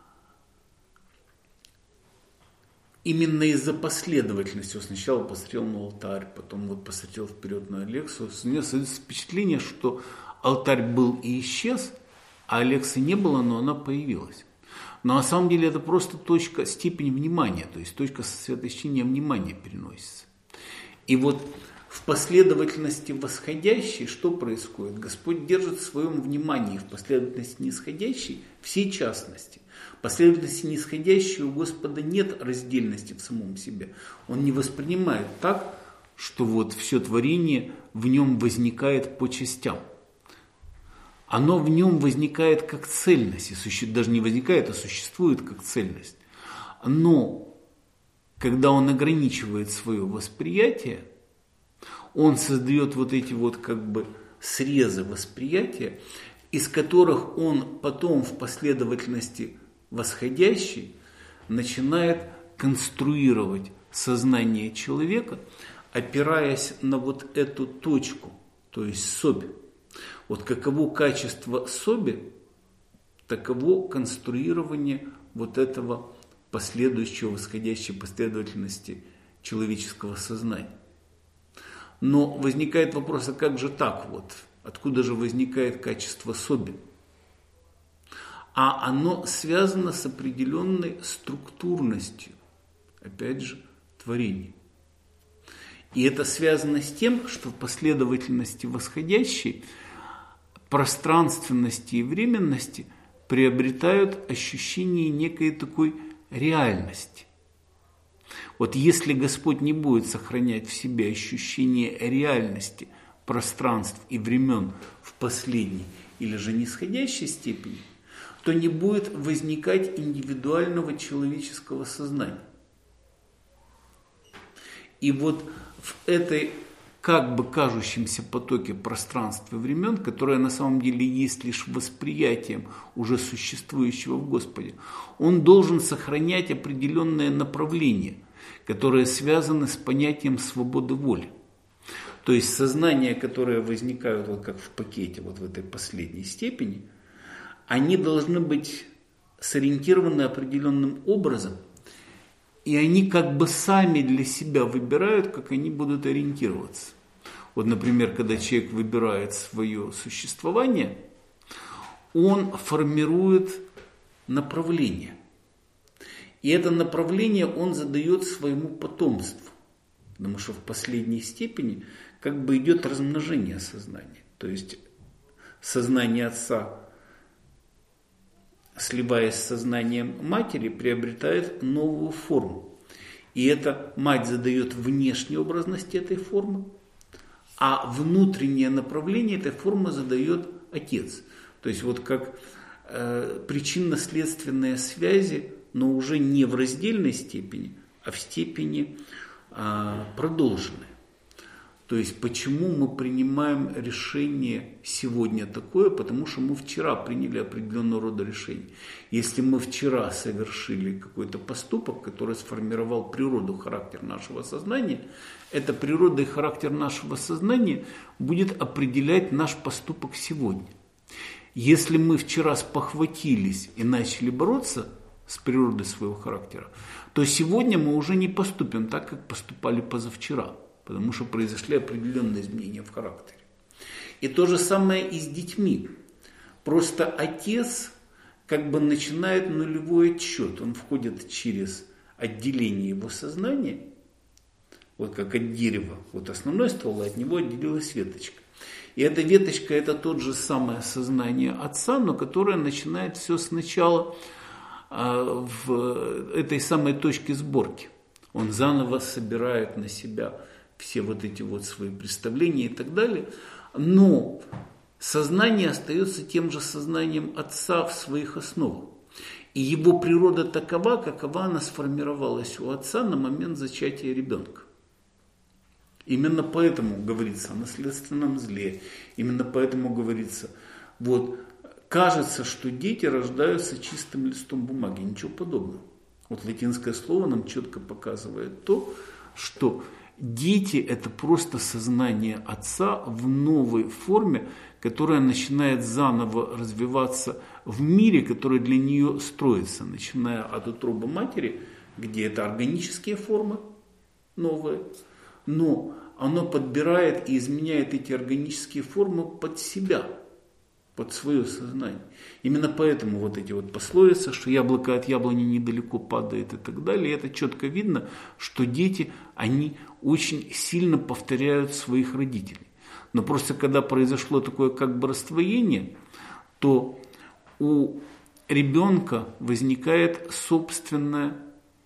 именно из-за последовательности, вот сначала посмотрел на алтарь, потом вот посмотрел вперед на Алексу, у меня создается впечатление, что алтарь был и исчез, а Алексы не было, но она появилась. Но на самом деле это просто точка, степень внимания, то есть точка сосредоточения внимания переносится. И вот в последовательности восходящей что происходит? Господь держит в своем внимании в последовательности нисходящей все частности. В последовательности нисходящей у Господа нет раздельности в самом себе. Он не воспринимает так, что вот все творение в нем возникает по частям. Оно в нем возникает как цельность, и суще... даже не возникает, а существует как цельность. Но когда он ограничивает свое восприятие, он создает вот эти вот как бы срезы восприятия, из которых он потом в последовательности восходящей начинает конструировать сознание человека, опираясь на вот эту точку, то есть собе. Вот каково качество соби, таково конструирование вот этого последующего восходящей последовательности человеческого сознания. Но возникает вопрос, а как же так вот? Откуда же возникает качество особен? А оно связано с определенной структурностью, опять же, творения. И это связано с тем, что в последовательности восходящей пространственности и временности приобретают ощущение некой такой реальности. Вот если Господь не будет сохранять в себе ощущение реальности пространств и времен в последней или же нисходящей степени, то не будет возникать индивидуального человеческого сознания. И вот в этой как бы кажущемся потоке пространств и времен, которое на самом деле есть лишь восприятием уже существующего в Господе, он должен сохранять определенное направление, которые связаны с понятием свободы воли. То есть сознания, которые возникают вот как в пакете, вот в этой последней степени, они должны быть сориентированы определенным образом, и они как бы сами для себя выбирают, как они будут ориентироваться. Вот, например, когда человек выбирает свое существование, он формирует направление. И это направление он задает своему потомству. Потому что в последней степени как бы идет размножение сознания. То есть сознание отца, сливаясь с сознанием матери, приобретает новую форму. И эта мать задает внешнюю образность этой формы, а внутреннее направление этой формы задает отец. То есть вот как э, причинно-следственные связи, но уже не в раздельной степени, а в степени э, продолженной. То есть почему мы принимаем решение сегодня такое? Потому что мы вчера приняли определенного рода решение. Если мы вчера совершили какой-то поступок, который сформировал природу, характер нашего сознания, эта природа и характер нашего сознания будет определять наш поступок сегодня. Если мы вчера спохватились и начали бороться с природой своего характера, то сегодня мы уже не поступим так, как поступали позавчера. Потому что произошли определенные изменения в характере. И то же самое и с детьми. Просто отец как бы начинает нулевой отсчет. Он входит через отделение его сознания, вот как от дерева. Вот основной ствол, а от него отделилась веточка. И эта веточка – это тот же самое сознание отца, но которое начинает все сначала э, в этой самой точке сборки. Он заново собирает на себя все вот эти вот свои представления и так далее, но сознание остается тем же сознанием отца в своих основах. И его природа такова, какова она сформировалась у отца на момент зачатия ребенка. Именно поэтому говорится о наследственном зле, именно поэтому говорится, вот, кажется, что дети рождаются чистым листом бумаги, ничего подобного. Вот латинское слово нам четко показывает то, что дети – это просто сознание отца в новой форме, которая начинает заново развиваться в мире, который для нее строится, начиная от утробы матери, где это органические формы новые, но оно подбирает и изменяет эти органические формы под себя, под свое сознание. Именно поэтому вот эти вот пословицы, что яблоко от яблони недалеко падает и так далее, это четко видно, что дети, они очень сильно повторяют своих родителей. Но просто когда произошло такое как бы раздвоение, то у ребенка возникает собственное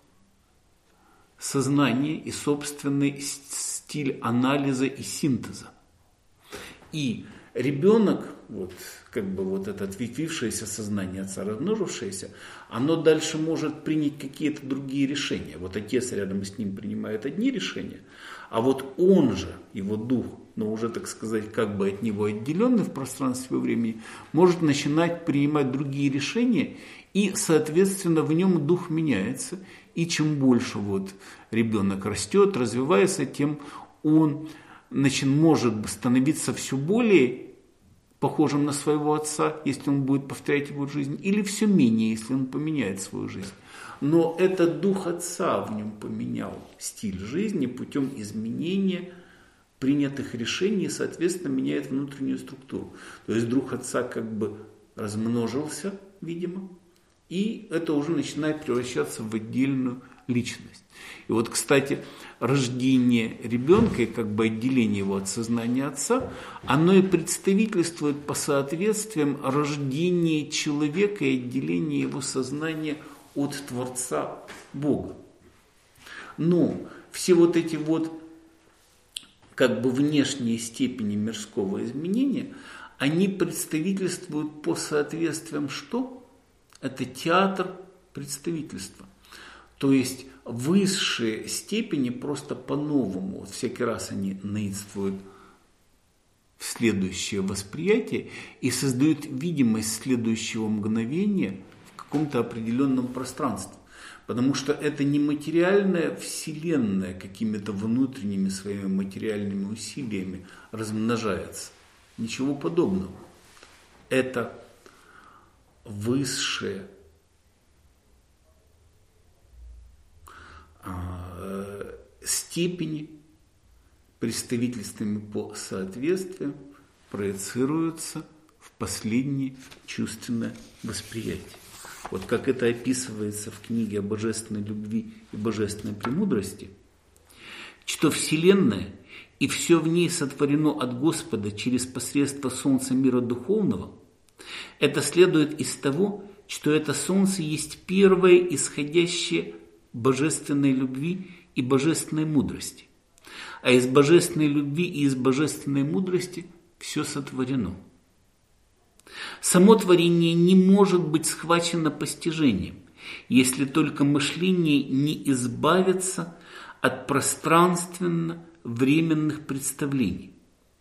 сознание и собственный стиль анализа и синтеза. И ребенок, вот, как бы вот это ответвившееся сознание отца, размножившееся, оно дальше может принять какие-то другие решения. Вот отец рядом с ним принимает одни решения, а вот он же, его дух, но уже, так сказать, как бы от него отделенный в пространстве и времени, может начинать принимать другие решения, и, соответственно, в нем дух меняется. И чем больше вот ребенок растет, развивается, тем он значит, может становиться все более похожим на своего отца, если он будет повторять его жизнь, или все менее, если он поменяет свою жизнь. Но этот дух отца в нем поменял стиль жизни путем изменения принятых решений, соответственно, меняет внутреннюю структуру. То есть дух отца как бы размножился, видимо, и это уже начинает превращаться в отдельную личность. И вот, кстати, рождение ребенка и как бы отделение его от сознания отца, оно и представительствует по соответствиям рождения человека и отделение его сознания от Творца Бога. Но все вот эти вот как бы внешние степени мирского изменения, они представительствуют по соответствиям что? Это театр представительства. То есть высшие степени просто по-новому, вот всякий раз они наидствуют в следующее восприятие и создают видимость следующего мгновения в каком-то определенном пространстве. Потому что это не материальная вселенная какими-то внутренними своими материальными усилиями размножается. Ничего подобного. Это высшее степени представительствами по соответствию проецируются в последнее чувственное восприятие. Вот как это описывается в книге о божественной любви и божественной премудрости, что Вселенная и все в ней сотворено от Господа через посредство Солнца мира духовного, это следует из того, что это Солнце есть первое исходящее божественной любви и божественной мудрости. А из божественной любви и из божественной мудрости все сотворено. Само творение не может быть схвачено постижением, если только мышление не избавится от пространственно-временных представлений.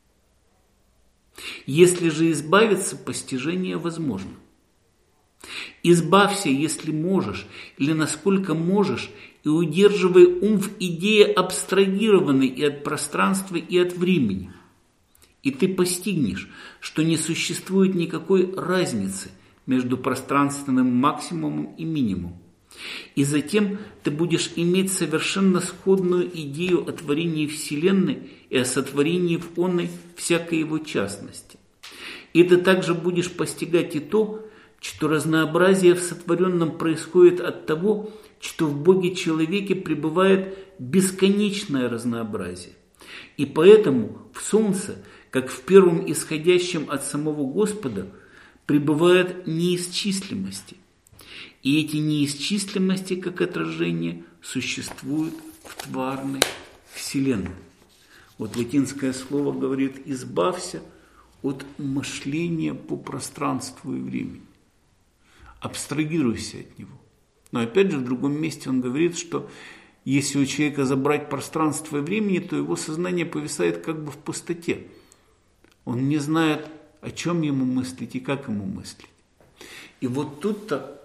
Если же избавиться, постижение возможно. Избавься, если можешь, или насколько можешь, и удерживай ум в идее абстрагированной и от пространства, и от времени. И ты постигнешь, что не существует никакой разницы между пространственным максимумом и минимумом. И затем ты будешь иметь совершенно сходную идею о творении Вселенной и о сотворении в оной всякой его частности. И ты также будешь постигать и то, что разнообразие в сотворенном происходит от того, что в Боге-человеке пребывает бесконечное разнообразие. И поэтому в Солнце, как в первом исходящем от самого Господа, пребывают неисчислимости. И эти неисчислимости, как отражение, существуют в тварной Вселенной. Вот латинское слово говорит «избавься от мышления по пространству и времени». Абстрагируйся от него. Но опять же в другом месте он говорит, что если у человека забрать пространство и времени, то его сознание повисает как бы в пустоте. Он не знает, о чем ему мыслить и как ему мыслить. И вот тут-то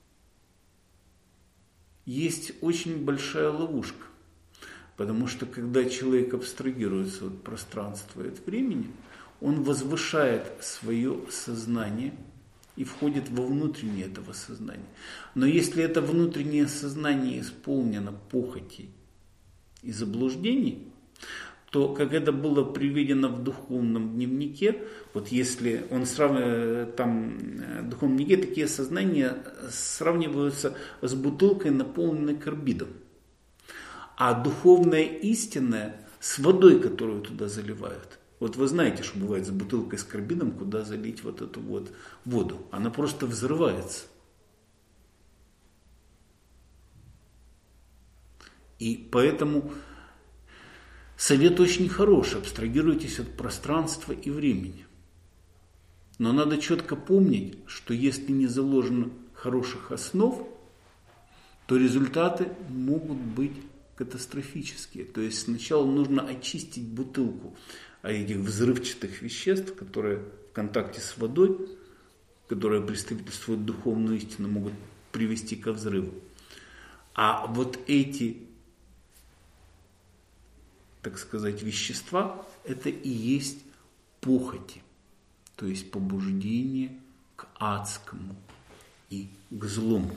есть очень большая ловушка. Потому что когда человек абстрагируется от пространства и от времени, он возвышает свое сознание и входит во внутреннее этого сознания. Но если это внутреннее сознание исполнено похотей и заблуждений, то, как это было приведено в духовном дневнике, вот если он сравнивает, там, в духовном дневнике такие сознания сравниваются с бутылкой, наполненной карбидом. А духовное истинное с водой, которую туда заливают. Вот вы знаете, что бывает с бутылкой с карбидом, куда залить вот эту вот воду. Она просто взрывается. И поэтому совет очень хороший. Абстрагируйтесь от пространства и времени. Но надо четко помнить, что если не заложено хороших основ, то результаты могут быть катастрофические. То есть сначала нужно очистить бутылку от этих взрывчатых веществ, которые в контакте с водой, которые представительствуют духовную истину, могут привести ко взрыву. А вот эти, так сказать, вещества, это и есть похоти. то есть побуждение к адскому и к злому.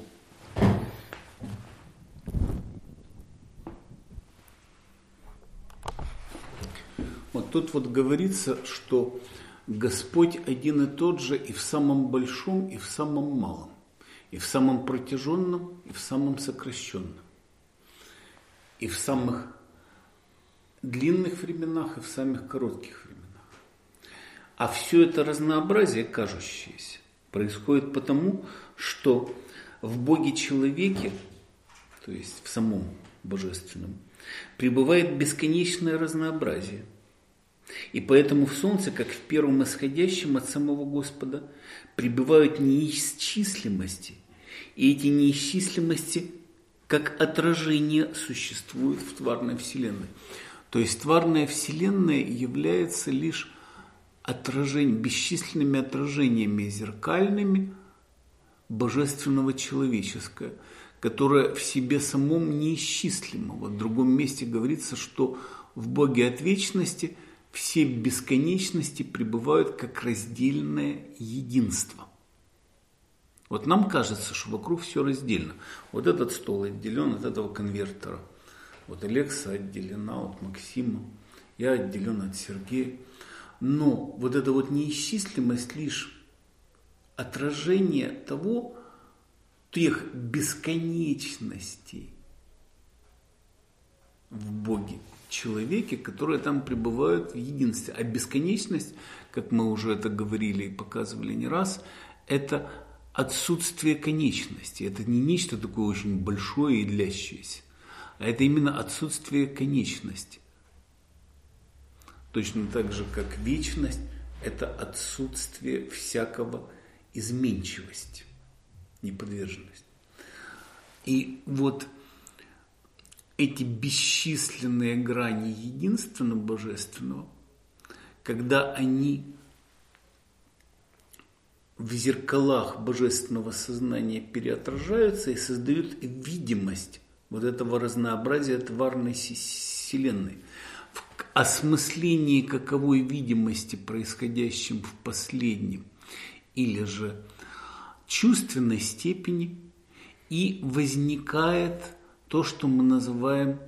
Вот тут вот говорится, что Господь один и тот же и в самом большом, и в самом малом, и в самом протяженном, и в самом сокращенном, и в самых длинных временах, и в самых коротких временах. А все это разнообразие, кажущееся, происходит потому, что в Боге-человеке, то есть в самом Божественном, пребывает бесконечное разнообразие. И поэтому в Солнце, как в первом исходящем от самого Господа, пребывают неисчислимости. И эти неисчислимости, как отражение, существуют в тварной Вселенной. То есть тварная Вселенная является лишь отражением, бесчисленными отражениями зеркальными божественного человеческого, которое в себе самом неисчислимо. Вот в другом месте говорится, что в Боге от вечности все бесконечности пребывают как раздельное единство. Вот нам кажется, что вокруг все раздельно. Вот этот стол отделен от этого конвертера. Вот Алекса отделена от Максима. Я отделен от Сергея. Но вот эта вот неисчислимость лишь отражение того, тех бесконечностей в Боге человеке, которые там пребывают в единстве. А бесконечность, как мы уже это говорили и показывали не раз, это отсутствие конечности. Это не нечто такое очень большое и длящееся, а это именно отсутствие конечности. Точно так же, как вечность – это отсутствие всякого изменчивости, неподверженность. И вот эти бесчисленные грани единственного божественного, когда они в зеркалах божественного сознания переотражаются и создают видимость вот этого разнообразия тварной вселенной, в осмыслении каковой видимости, происходящем в последнем, или же чувственной степени, и возникает то, что мы называем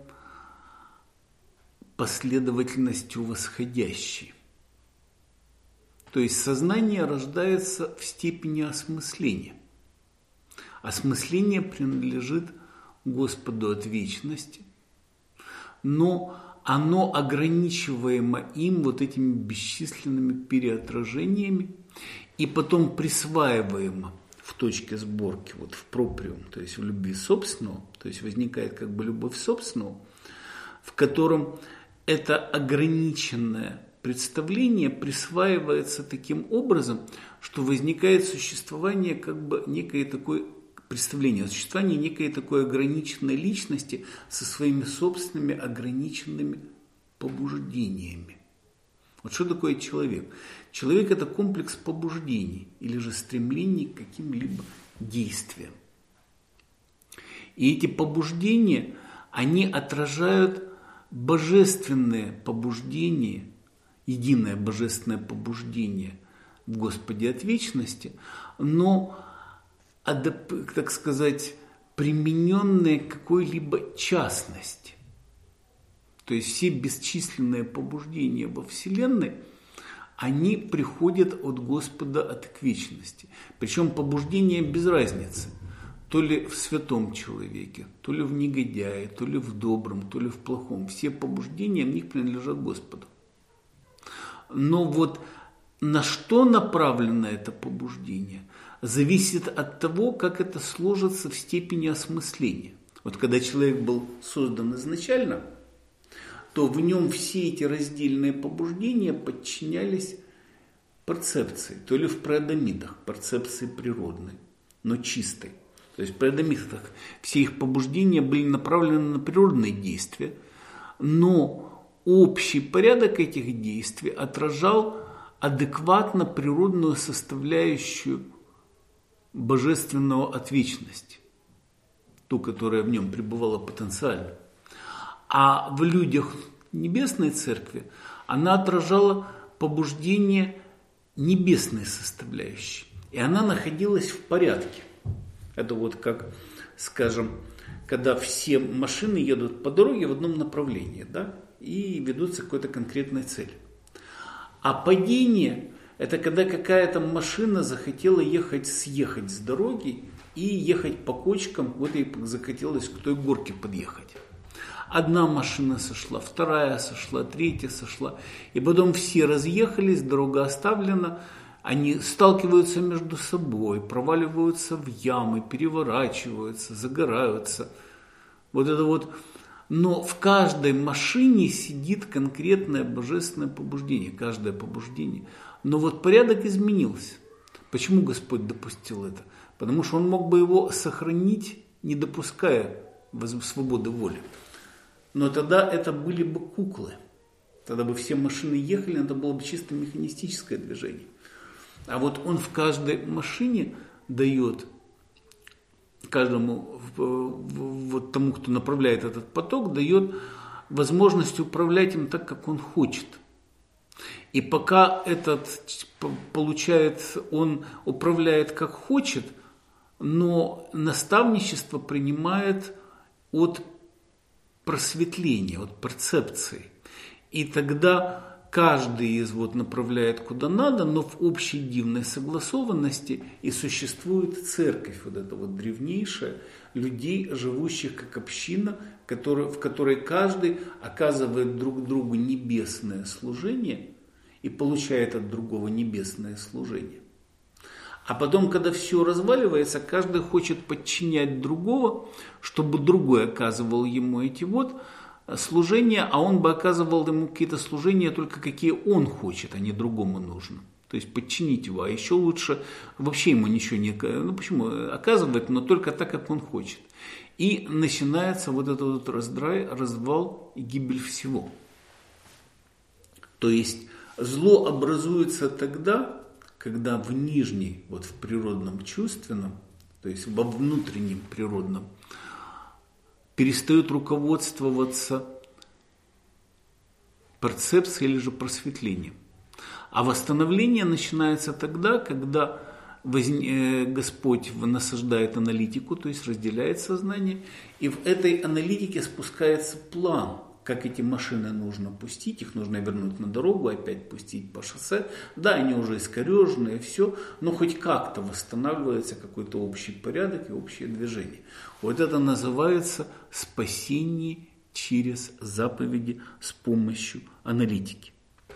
последовательностью восходящей. То есть сознание рождается в степени осмысления. Осмысление принадлежит Господу от вечности, но оно ограничиваемо им вот этими бесчисленными переотражениями и потом присваиваемо в точке сборки, вот в проприум, то есть в любви собственного, то есть возникает как бы любовь собственного, в котором это ограниченное представление присваивается таким образом, что возникает существование как бы некое такое представление о существовании некой такой ограниченной личности со своими собственными ограниченными побуждениями. Вот что такое человек? Человек – это комплекс побуждений или же стремлений к каким-либо действиям. И эти побуждения, они отражают божественное побуждение, единое божественное побуждение в Господе от вечности, но, так сказать, примененное к какой-либо частности. То есть все бесчисленные побуждения во Вселенной, они приходят от Господа от к вечности. Причем побуждения без разницы. То ли в святом человеке, то ли в негодяе, то ли в добром, то ли в плохом. Все побуждения в них принадлежат Господу. Но вот на что направлено это побуждение, зависит от того, как это сложится в степени осмысления. Вот когда человек был создан изначально, то в нем все эти раздельные побуждения подчинялись перцепции, то ли в преадамитах, перцепции природной, но чистой. То есть в преадамитах все их побуждения были направлены на природные действия, но общий порядок этих действий отражал адекватно природную составляющую божественного от вечности, ту, которая в нем пребывала потенциально. А в людях Небесной Церкви она отражала побуждение небесной составляющей. И она находилась в порядке. Это вот как, скажем, когда все машины едут по дороге в одном направлении, да, и ведутся к какой-то конкретной цели. А падение – это когда какая-то машина захотела ехать, съехать с дороги и ехать по кочкам, вот ей захотелось к той горке подъехать. Одна машина сошла, вторая сошла, третья сошла. И потом все разъехались, дорога оставлена, они сталкиваются между собой, проваливаются в ямы, переворачиваются, загораются. Вот это вот. Но в каждой машине сидит конкретное божественное побуждение, каждое побуждение. Но вот порядок изменился. Почему Господь допустил это? Потому что Он мог бы его сохранить, не допуская свободы воли. Но тогда это были бы куклы. Тогда бы все машины ехали, это было бы чисто механистическое движение. А вот Он в каждой машине дает каждому, вот тому, кто направляет этот поток, дает возможность управлять им так, как Он хочет. И пока этот получает, он управляет как хочет, но наставничество принимает от просветления, от перцепции. И тогда каждый из вот направляет куда надо, но в общей дивной согласованности и существует церковь, вот эта вот древнейшая, людей, живущих как община, который, в которой каждый оказывает друг другу небесное служение и получает от другого небесное служение. А потом, когда все разваливается, каждый хочет подчинять другого, чтобы другой оказывал ему эти вот служения, а он бы оказывал ему какие-то служения только какие он хочет, а не другому нужно. То есть подчинить его, а еще лучше вообще ему ничего не... Ну почему? Оказывает, но только так, как он хочет. И начинается вот этот вот раздрай, развал и гибель всего. То есть зло образуется тогда, когда в нижней, вот в природном чувственном, то есть во внутреннем природном, перестают руководствоваться перцепцией или же просветлением. А восстановление начинается тогда, когда Господь насаждает аналитику, то есть разделяет сознание, и в этой аналитике спускается план, как эти машины нужно пустить, их нужно вернуть на дорогу, опять пустить по шоссе. Да, они уже искореженные, все, но хоть как-то восстанавливается какой-то общий порядок и общее движение. Вот это называется спасение через заповеди с помощью аналитики.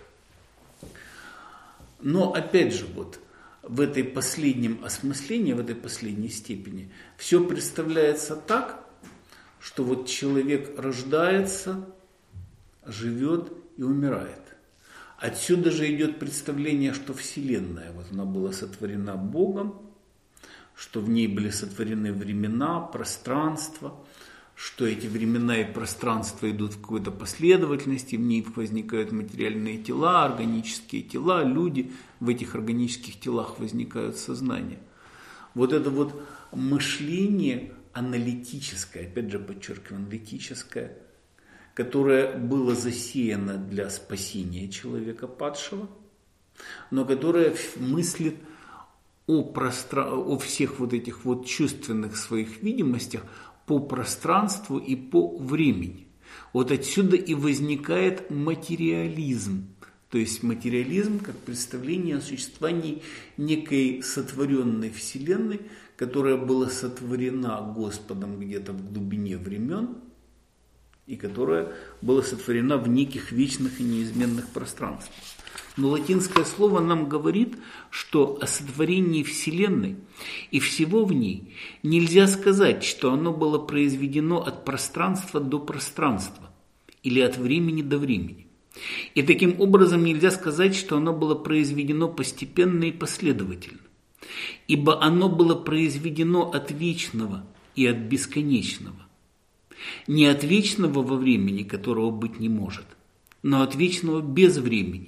Но опять же, вот в этой последнем осмыслении, в этой последней степени, все представляется так, что вот человек рождается, живет и умирает. Отсюда же идет представление, что Вселенная, вот она была сотворена Богом, что в ней были сотворены времена, пространство, что эти времена и пространство идут в какой-то последовательности, в ней возникают материальные тела, органические тела, люди, в этих органических телах возникают сознания. Вот это вот мышление аналитическое, опять же подчеркиваю, аналитическое, которое было засеяно для спасения человека падшего, но которое мыслит о, простра... о всех вот этих вот чувственных своих видимостях по пространству и по времени. Вот отсюда и возникает материализм. То есть материализм как представление о существовании некой сотворенной вселенной, которая была сотворена Господом где-то в глубине времен и которая была сотворена в неких вечных и неизменных пространствах. Но латинское слово нам говорит, что о сотворении Вселенной и всего в ней нельзя сказать, что оно было произведено от пространства до пространства или от времени до времени. И таким образом нельзя сказать, что оно было произведено постепенно и последовательно, ибо оно было произведено от вечного и от бесконечного. Не от вечного во времени, которого быть не может, но от вечного без времени.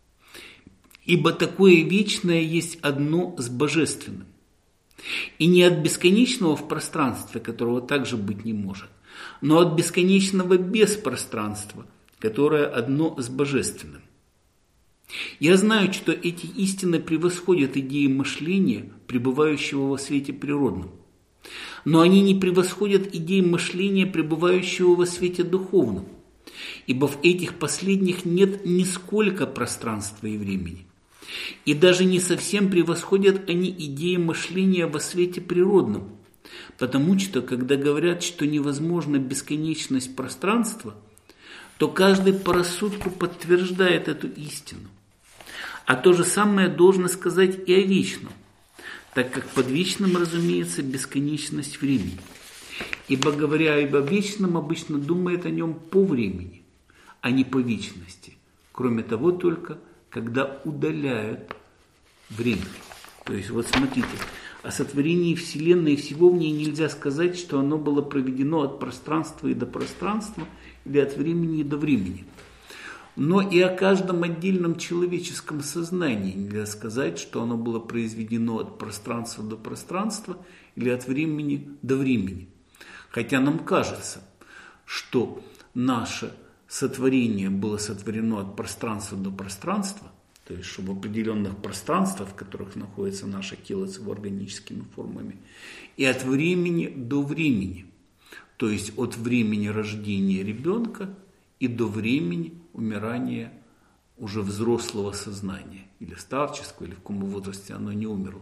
Ибо такое вечное есть одно с божественным. И не от бесконечного в пространстве, которого также быть не может, но от бесконечного без пространства, которое одно с божественным. Я знаю, что эти истины превосходят идеи мышления, пребывающего во свете природном. Но они не превосходят идеи мышления, пребывающего во свете духовном, ибо в этих последних нет нисколько пространства и времени. И даже не совсем превосходят они идеи мышления во свете природном, потому что, когда говорят, что невозможна бесконечность пространства, то каждый по рассудку подтверждает эту истину. А то же самое должно сказать и о вечном, так как под вечным разумеется бесконечность времени. Ибо, говоря об вечном, обычно думает о нем по времени, а не по вечности. Кроме того только, когда удаляют время. То есть, вот смотрите, о сотворении Вселенной и всего в ней нельзя сказать, что оно было проведено от пространства и до пространства, или от времени и до времени. Но и о каждом отдельном человеческом сознании нельзя сказать, что оно было произведено от пространства до пространства или от времени до времени. Хотя нам кажется, что наше сотворение было сотворено от пространства до пространства, то есть что в определенных пространствах, в которых находится наше тело с его органическими формами, и от времени до времени, то есть от времени рождения ребенка и до времени умирания уже взрослого сознания, или старческого, или в каком возрасте оно не умерло.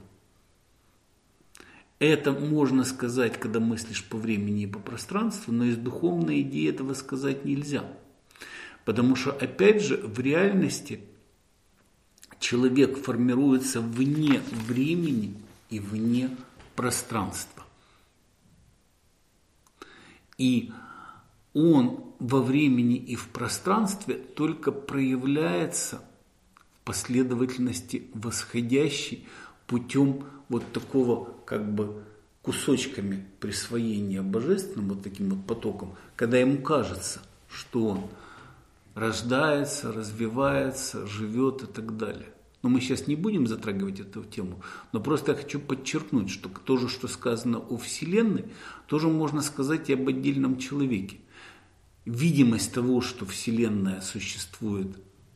Это можно сказать, когда мыслишь по времени и по пространству, но из духовной идеи этого сказать нельзя. Потому что, опять же, в реальности человек формируется вне времени и вне пространства. И он во времени и в пространстве только проявляется в последовательности восходящей путем вот такого как бы кусочками присвоения божественным, вот таким вот потоком, когда ему кажется, что он рождается, развивается, живет и так далее. Но мы сейчас не будем затрагивать эту тему, но просто я хочу подчеркнуть, что то же, что сказано о Вселенной, тоже можно сказать и об отдельном человеке. Видимость того, что Вселенная существует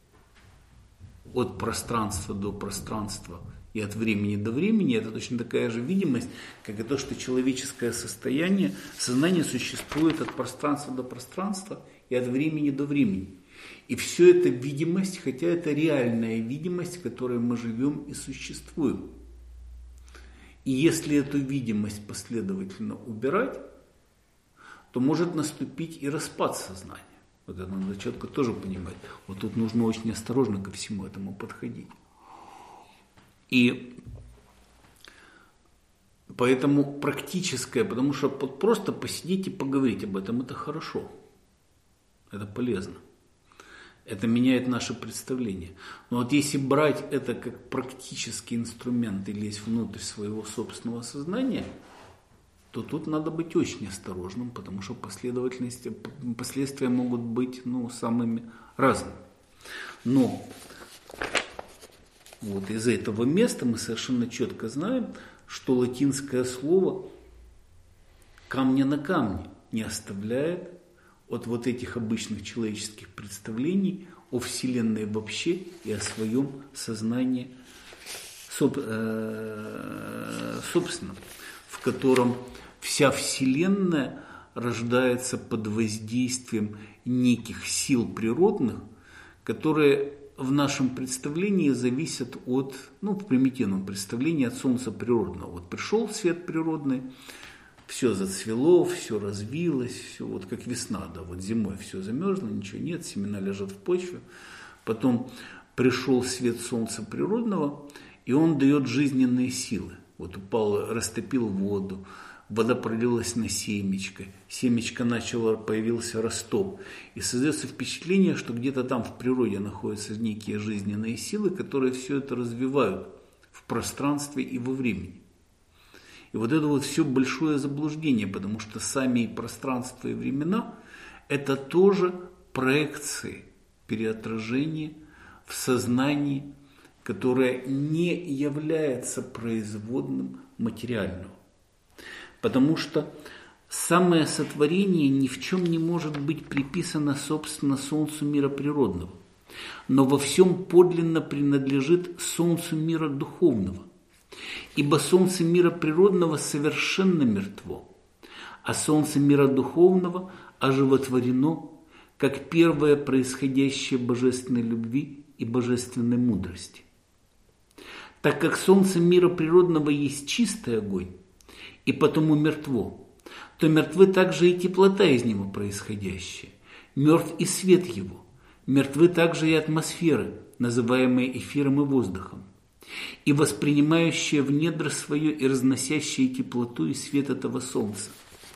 от пространства до пространства и от времени до времени, это точно такая же видимость, как и то, что человеческое состояние, сознание существует от пространства до пространства и от времени до времени. И все это видимость, хотя это реальная видимость, в которой мы живем и существуем. И если эту видимость последовательно убирать, то может наступить и распад сознания. Вот это надо четко тоже понимать. Вот тут нужно очень осторожно ко всему этому подходить. И поэтому практическое, потому что просто посидеть и поговорить об этом, это хорошо. Это полезно. Это меняет наше представление. Но вот если брать это как практический инструмент и лезть внутрь своего собственного сознания, то тут надо быть очень осторожным, потому что последовательности, последствия могут быть ну, самыми разными. Но вот из этого места мы совершенно четко знаем, что латинское слово камня на камне не оставляет от вот этих обычных человеческих представлений о Вселенной вообще и о своем сознании собственном, в котором вся Вселенная рождается под воздействием неких сил природных, которые в нашем представлении зависят от, ну, в примитивном представлении, от Солнца природного. Вот пришел свет природный, все зацвело, все развилось, все вот как весна, да, вот зимой все замерзло, ничего нет, семена лежат в почве. Потом пришел свет Солнца природного, и он дает жизненные силы. Вот упал, растопил воду, вода пролилась на семечко, семечко начало, появился растоп. И создается впечатление, что где-то там в природе находятся некие жизненные силы, которые все это развивают в пространстве и во времени. И вот это вот все большое заблуждение, потому что сами и пространство, и времена – это тоже проекции, переотражение в сознании, которое не является производным материального. Потому что самое сотворение ни в чем не может быть приписано, собственно, Солнцу мира природного. но во всем подлинно принадлежит солнцу мира духовного. Ибо солнце мира природного совершенно мертво, а солнце мира духовного оживотворено, как первое происходящее божественной любви и божественной мудрости. Так как солнце мира природного есть чистый огонь, и потому мертво, то мертвы также и теплота из него происходящая, мертв и свет его, мертвы также и атмосферы, называемые эфиром и воздухом, и воспринимающие в недра свое и разносящие теплоту и свет этого солнца.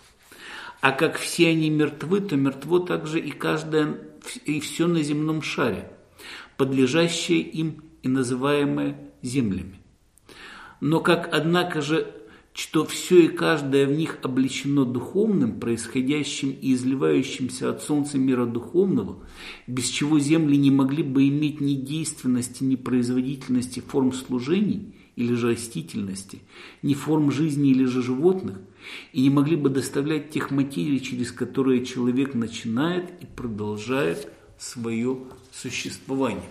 А как все они мертвы, то мертво также и каждое, и все на земном шаре, подлежащее им и называемое землями. Но как, однако же, что все и каждое в них облечено духовным, происходящим и изливающимся от солнца мира духовного, без чего земли не могли бы иметь ни действенности, ни производительности форм служений или же растительности, ни форм жизни или же животных, и не могли бы доставлять тех материй, через которые человек начинает и продолжает свое существование.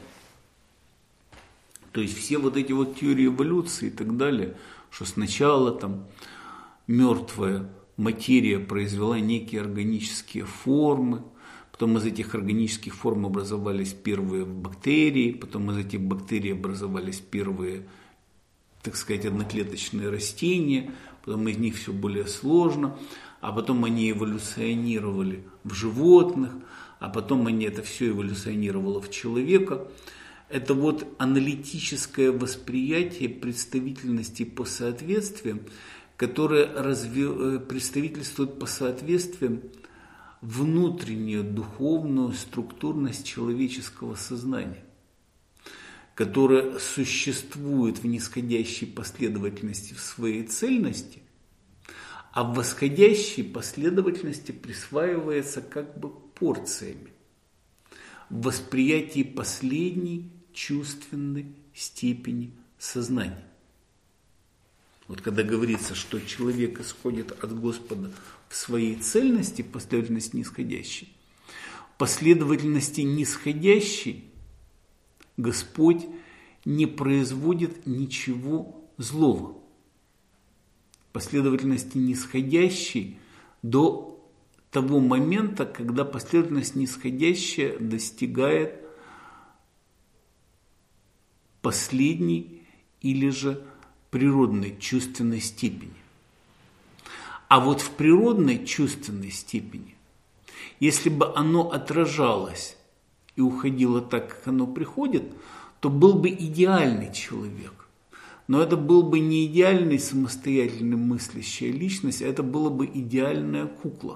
То есть все вот эти вот теории эволюции и так далее, что сначала там мертвая материя произвела некие органические формы, потом из этих органических форм образовались первые бактерии, потом из этих бактерий образовались первые, так сказать, одноклеточные растения, потом из них все более сложно, а потом они эволюционировали в животных, а потом они это все эволюционировало в человека. Это вот аналитическое восприятие представительности по соответствиям, которое разви... представительствует по соответствиям внутреннюю духовную структурность человеческого сознания, которая существует в нисходящей последовательности в своей цельности, а в восходящей последовательности присваивается как бы порциями, в восприятии последней чувственной степени сознания. Вот когда говорится, что человек исходит от Господа в своей цельности, последовательности нисходящей, последовательности нисходящей Господь не производит ничего злого. Последовательности нисходящей до того момента, когда последовательность нисходящая достигает последней или же природной чувственной степени. А вот в природной чувственной степени, если бы оно отражалось и уходило так, как оно приходит, то был бы идеальный человек. Но это был бы не идеальный самостоятельный мыслящая личность, а это была бы идеальная кукла.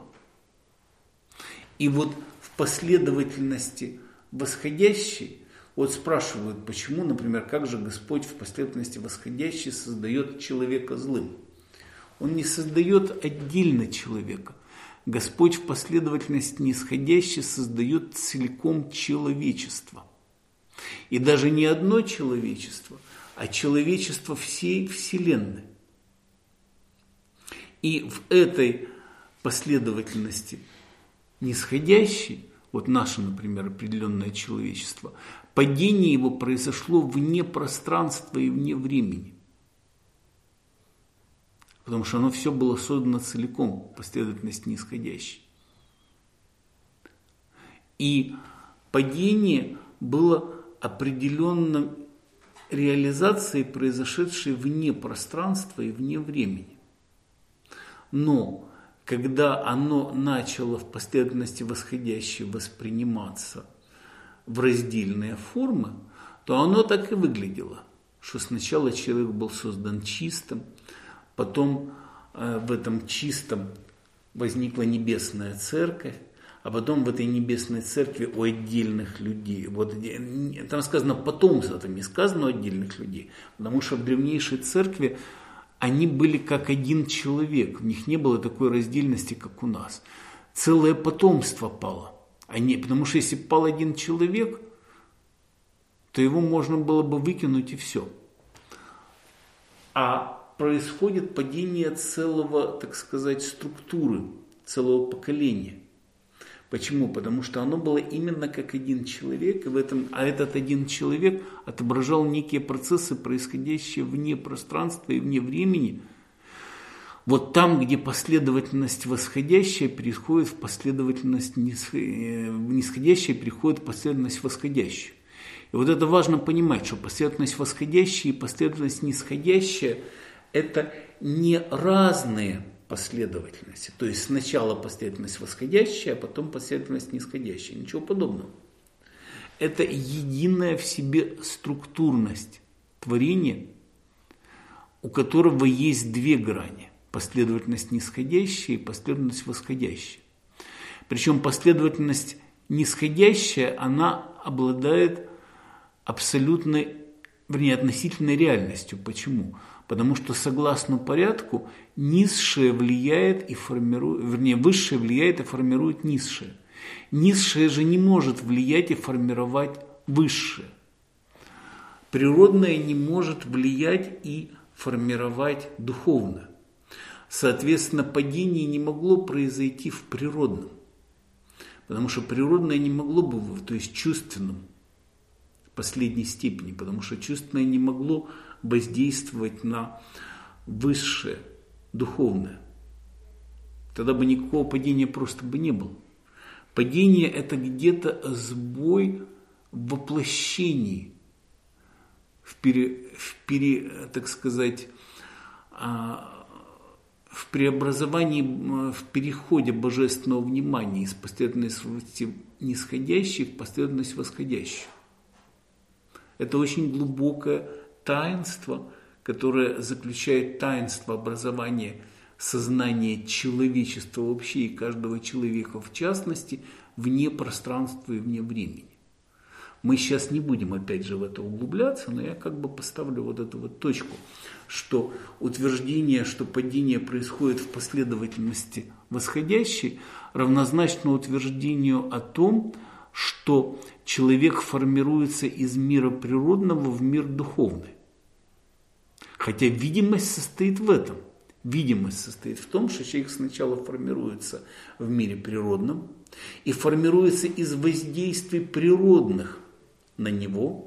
И вот в последовательности восходящей, вот спрашивают, почему, например, как же Господь в последовательности восходящей создает человека злым? Он не создает отдельно человека. Господь в последовательности нисходящей создает целиком человечество. И даже не одно человечество, а человечество всей Вселенной. И в этой последовательности нисходящей, вот наше, например, определенное человечество, падение его произошло вне пространства и вне времени. Потому что оно все было создано целиком, последовательность нисходящей. И падение было определенной реализацией, произошедшей вне пространства и вне времени. Но когда оно начало в последовательности восходящей восприниматься в раздельные формы, то оно так и выглядело, что сначала человек был создан чистым, потом э, в этом чистом возникла небесная церковь, а потом в этой небесной церкви у отдельных людей, вот, там сказано потомство, там не сказано у отдельных людей, потому что в древнейшей церкви они были как один человек, в них не было такой раздельности, как у нас. Целое потомство пало, они, потому что если пал один человек, то его можно было бы выкинуть и все. А происходит падение целого, так сказать, структуры, целого поколения. Почему? Потому что оно было именно как один человек, и в этом, а этот один человек отображал некие процессы, происходящие вне пространства и вне времени. Вот там, где последовательность восходящая переходит в последовательность нисходящая, переходит в последовательность восходящую. И вот это важно понимать, что последовательность восходящая и последовательность нисходящая – это не разные последовательности. То есть сначала последовательность восходящая, а потом последовательность нисходящая. Ничего подобного. Это единая в себе структурность творения, у которого есть две грани. Последовательность нисходящая и последовательность восходящая. Причем последовательность нисходящая, она обладает абсолютной, вернее, относительной реальностью. Почему? Потому что согласно порядку низшее влияет и формирует, вернее, высшее влияет и формирует низшее. Низшее же не может влиять и формировать высшее. Природное не может влиять и формировать духовное. Соответственно, падение не могло произойти в природном. Потому что природное не могло бы, то есть чувственном, в последней степени. Потому что чувственное не могло воздействовать на высшее, духовное. Тогда бы никакого падения просто бы не было. Падение – это где-то сбой в воплощении, в, пере, в пере, так сказать, в преобразовании, в переходе божественного внимания из последовательности нисходящей в последовательность восходящую. Это очень глубокое таинство, которое заключает таинство образования сознания человечества вообще и каждого человека в частности вне пространства и вне времени. Мы сейчас не будем опять же в это углубляться, но я как бы поставлю вот эту вот точку, что утверждение, что падение происходит в последовательности восходящей, равнозначно утверждению о том, что человек формируется из мира природного в мир духовный. Хотя видимость состоит в этом. Видимость состоит в том, что человек сначала формируется в мире природном и формируется из воздействий природных на него,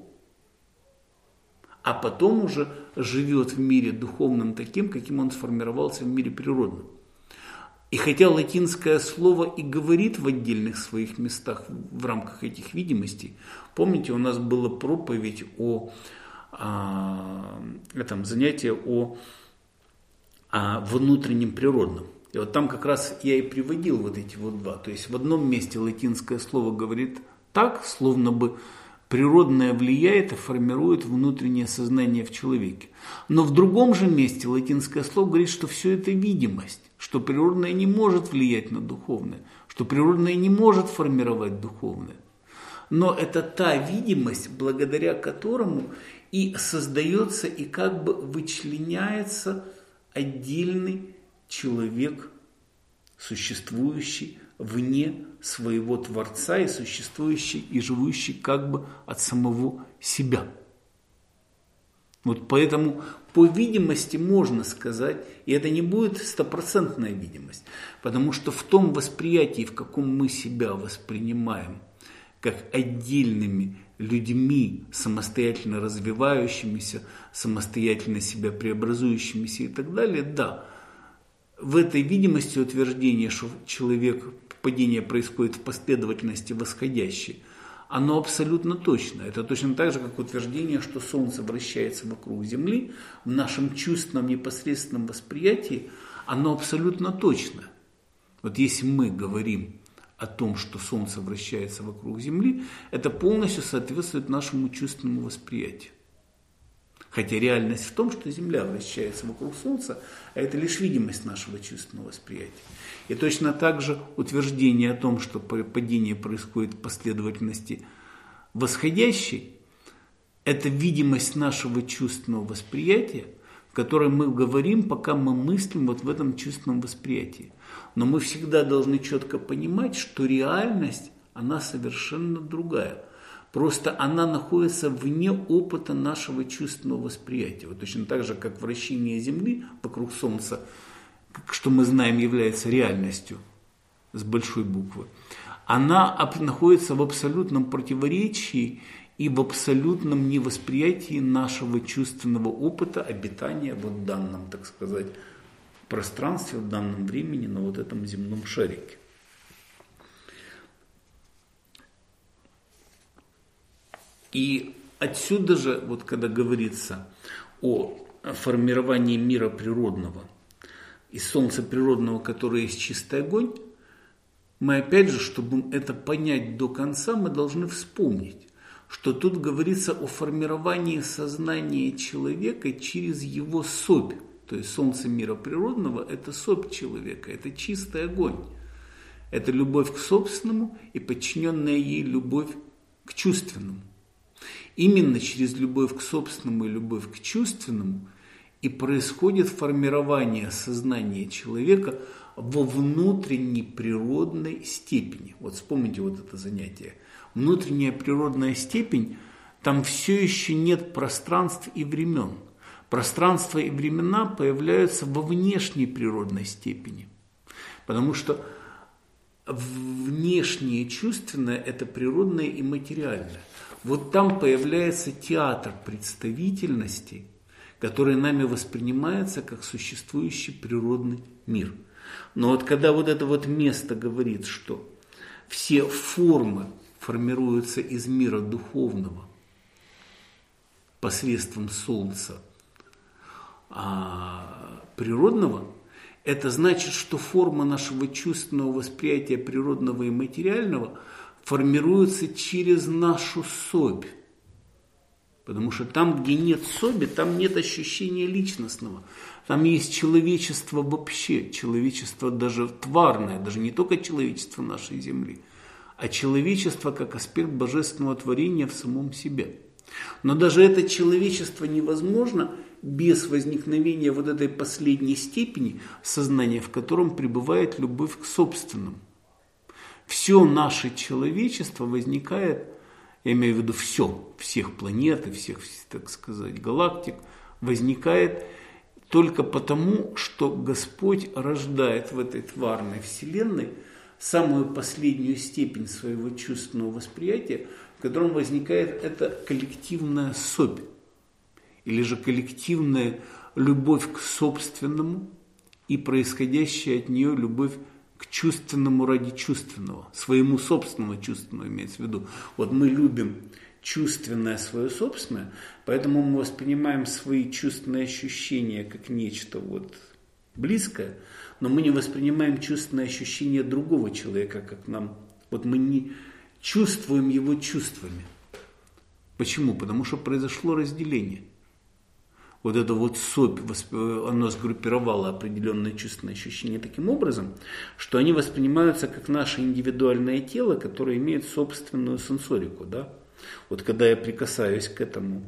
а потом уже живет в мире духовном таким, каким он сформировался в мире природном. И хотя латинское слово и говорит в отдельных своих местах в рамках этих видимостей, помните, у нас была проповедь о, о этом занятии о, о внутреннем природном. И вот там как раз я и приводил вот эти вот два. То есть в одном месте латинское слово говорит так, словно бы природное влияет и формирует внутреннее сознание в человеке. Но в другом же месте латинское слово говорит, что все это видимость, что природное не может влиять на духовное, что природное не может формировать духовное. Но это та видимость, благодаря которому и создается, и как бы вычленяется отдельный человек, существующий вне своего Творца и существующий и живущий как бы от самого себя. Вот поэтому по видимости можно сказать, и это не будет стопроцентная видимость, потому что в том восприятии, в каком мы себя воспринимаем, как отдельными людьми, самостоятельно развивающимися, самостоятельно себя преобразующимися и так далее, да, в этой видимости утверждения, что человек, падение происходит в последовательности восходящей, оно абсолютно точно. Это точно так же, как утверждение, что Солнце вращается вокруг Земли. В нашем чувственном непосредственном восприятии оно абсолютно точно. Вот если мы говорим о том, что Солнце вращается вокруг Земли, это полностью соответствует нашему чувственному восприятию. Хотя реальность в том, что Земля вращается вокруг Солнца, а это лишь видимость нашего чувственного восприятия. И точно так же утверждение о том, что падение происходит в последовательности восходящей, это видимость нашего чувственного восприятия, в которой мы говорим, пока мы мыслим вот в этом чувственном восприятии. Но мы всегда должны четко понимать, что реальность, она совершенно другая. Просто она находится вне опыта нашего чувственного восприятия. Вот точно так же, как вращение Земли вокруг Солнца, что мы знаем, является реальностью с большой буквы. она находится в абсолютном противоречии и в абсолютном невосприятии нашего чувственного опыта обитания вот в данном, так сказать, пространстве, в данном времени, на вот этом земном шарике. И отсюда же, вот когда говорится о формировании мира природного, из солнца природного, которое есть чистый огонь, мы опять же, чтобы это понять до конца, мы должны вспомнить, что тут говорится о формировании сознания человека через его собь. То есть солнце мира природного – это собь человека, это чистый огонь. Это любовь к собственному и подчиненная ей любовь к чувственному. Именно через любовь к собственному и любовь к чувственному и происходит формирование сознания человека во внутренней природной степени. Вот вспомните вот это занятие. Внутренняя природная степень, там все еще нет пространств и времен. Пространства и времена появляются во внешней природной степени. Потому что внешнее чувственное – это природное и материальное. Вот там появляется театр представительности, который нами воспринимается как существующий природный мир. Но вот когда вот это вот место говорит, что все формы формируются из мира духовного посредством солнца а природного, это значит, что форма нашего чувственного восприятия природного и материального формируется через нашу собь. Потому что там, где нет соби, там нет ощущения личностного. Там есть человечество вообще, человечество даже тварное, даже не только человечество нашей Земли, а человечество как аспект божественного творения в самом себе. Но даже это человечество невозможно без возникновения вот этой последней степени сознания, в котором пребывает любовь к собственному. Все наше человечество возникает, я имею в виду все, всех планет и всех, так сказать, галактик, возникает только потому, что Господь рождает в этой тварной вселенной самую последнюю степень своего чувственного восприятия, в котором возникает эта коллективная собь, или же коллективная любовь к собственному и происходящая от нее любовь к чувственному ради чувственного, своему собственному чувственному имеется в виду. Вот мы любим чувственное свое собственное, поэтому мы воспринимаем свои чувственные ощущения как нечто вот близкое, но мы не воспринимаем чувственное ощущение другого человека, как нам. Вот мы не чувствуем его чувствами. Почему? Потому что произошло разделение. Вот это вот собь, оно сгруппировало определенные чувственные ощущения таким образом, что они воспринимаются как наше индивидуальное тело, которое имеет собственную сенсорику. Да? Вот когда я прикасаюсь к этому,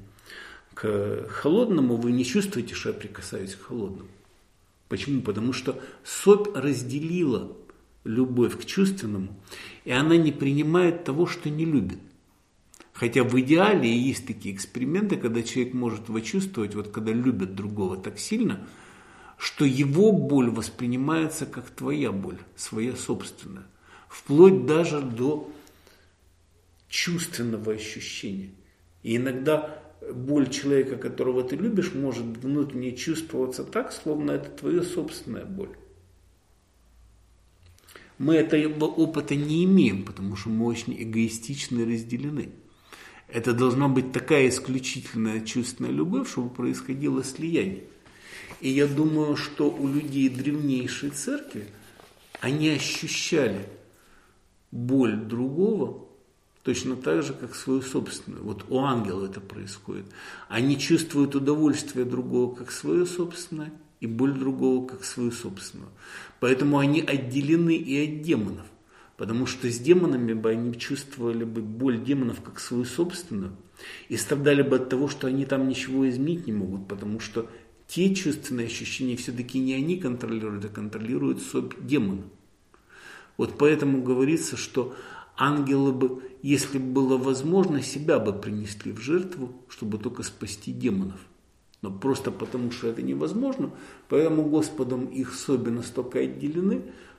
к холодному, вы не чувствуете, что я прикасаюсь к холодному. Почему? Потому что собь разделила любовь к чувственному, и она не принимает того, что не любит. Хотя в идеале есть такие эксперименты, когда человек может почувствовать, вот когда любит другого так сильно, что его боль воспринимается как твоя боль, своя собственная. Вплоть даже до чувственного ощущения. И иногда боль человека, которого ты любишь, может внутренне чувствоваться так, словно это твоя собственная боль. Мы этого опыта не имеем, потому что мы очень эгоистично разделены. Это должна быть такая исключительная чувственная любовь, чтобы происходило слияние. И я думаю, что у людей древнейшей церкви, они ощущали боль другого точно так же, как свою собственную. Вот у ангелов это происходит. Они чувствуют удовольствие другого как свое собственное, и боль другого как свою собственную. Поэтому они отделены и от демонов. Потому что с демонами бы они чувствовали бы боль демонов как свою собственную и страдали бы от того, что они там ничего изменить не могут, потому что те чувственные ощущения все-таки не они контролируют, а контролируют собь демона. Вот поэтому говорится, что ангелы бы, если бы было возможно, себя бы принесли в жертву, чтобы только спасти демонов. Но просто потому, что это невозможно, поэтому Господом их соби настолько отделены,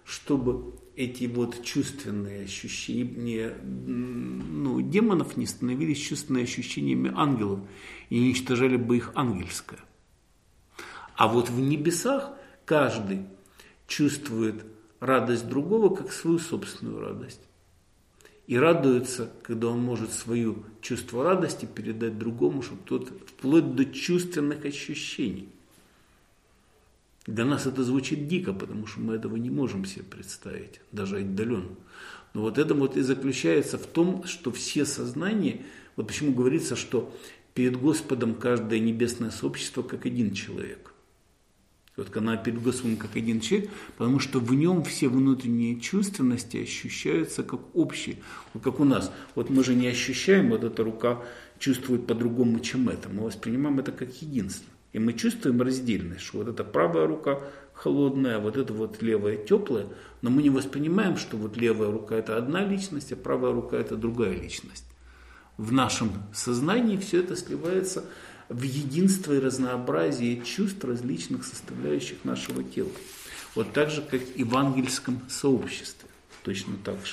чтобы эти вот чувственные ощущения ну, демонов не становились чувственными ощущениями ангелов и не уничтожали бы их ангельское. А вот в небесах каждый чувствует радость другого как свою собственную радость. И радуется, когда он может свое чувство радости передать другому, чтобы тот вплоть до чувственных ощущений. Для нас это звучит дико, потому что мы этого не можем себе представить, даже отдаленно. Но вот это вот и заключается в том, что все сознания, вот почему говорится, что перед Господом каждое небесное сообщество как один человек. Вот когда перед Господом как один человек, потому что в нем все внутренние чувственности ощущаются как общие. Вот как у нас. Вот мы же не ощущаем, вот эта рука чувствует по-другому, чем это. Мы воспринимаем это как единство. И мы чувствуем раздельность, что вот эта правая рука холодная, а вот эта вот левая теплая, но мы не воспринимаем, что вот левая рука это одна личность, а правая рука это другая личность. В нашем сознании все это сливается в единство и разнообразие чувств различных составляющих нашего тела. Вот так же, как и в ангельском сообществе. Точно так же.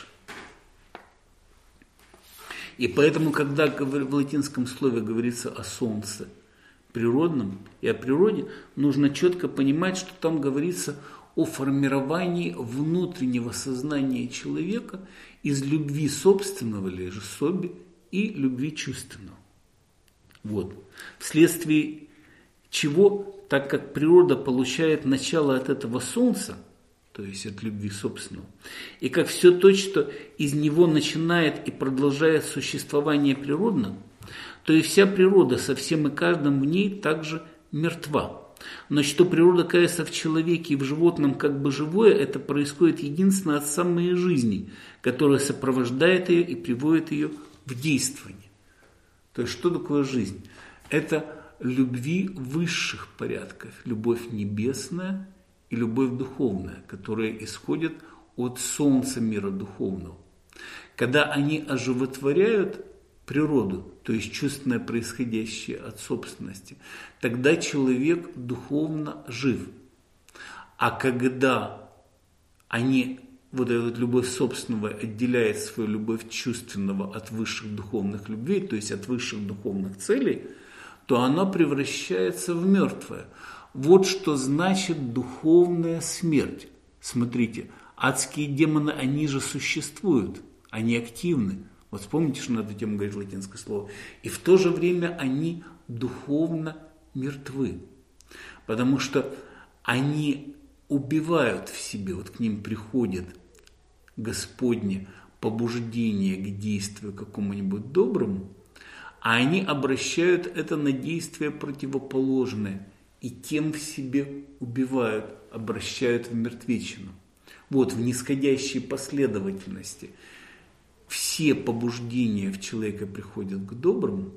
И поэтому, когда в латинском слове говорится о солнце природном и о природе, нужно четко понимать, что там говорится о формировании внутреннего сознания человека из любви собственного или же соби и любви чувственного. Вот. Вследствие чего, так как природа получает начало от этого солнца, то есть от любви собственного, и как все то, что из него начинает и продолжает существование природно, то и вся природа со всем и каждым в ней также мертва. Но что природа кается в человеке и в животном как бы живое, это происходит единственно от самой жизни, которая сопровождает ее и приводит ее в действие. То есть что такое жизнь? Это любви высших порядков, любовь небесная и любовь духовная, которая исходит от солнца мира духовного. Когда они оживотворяют природу, то есть чувственное происходящее от собственности, тогда человек духовно жив. А когда они, вот эта вот любовь собственного отделяет свою любовь чувственного от высших духовных любвей, то есть от высших духовных целей, то она превращается в мертвое. Вот что значит духовная смерть. Смотрите, адские демоны, они же существуют, они активны. Вот вспомните, что на эту тему говорит латинское слово. И в то же время они духовно мертвы. Потому что они убивают в себе, вот к ним приходит Господне побуждение к действию какому-нибудь доброму, а они обращают это на действие противоположное и тем в себе убивают, обращают в мертвечину. Вот в нисходящей последовательности все побуждения в человека приходят к доброму,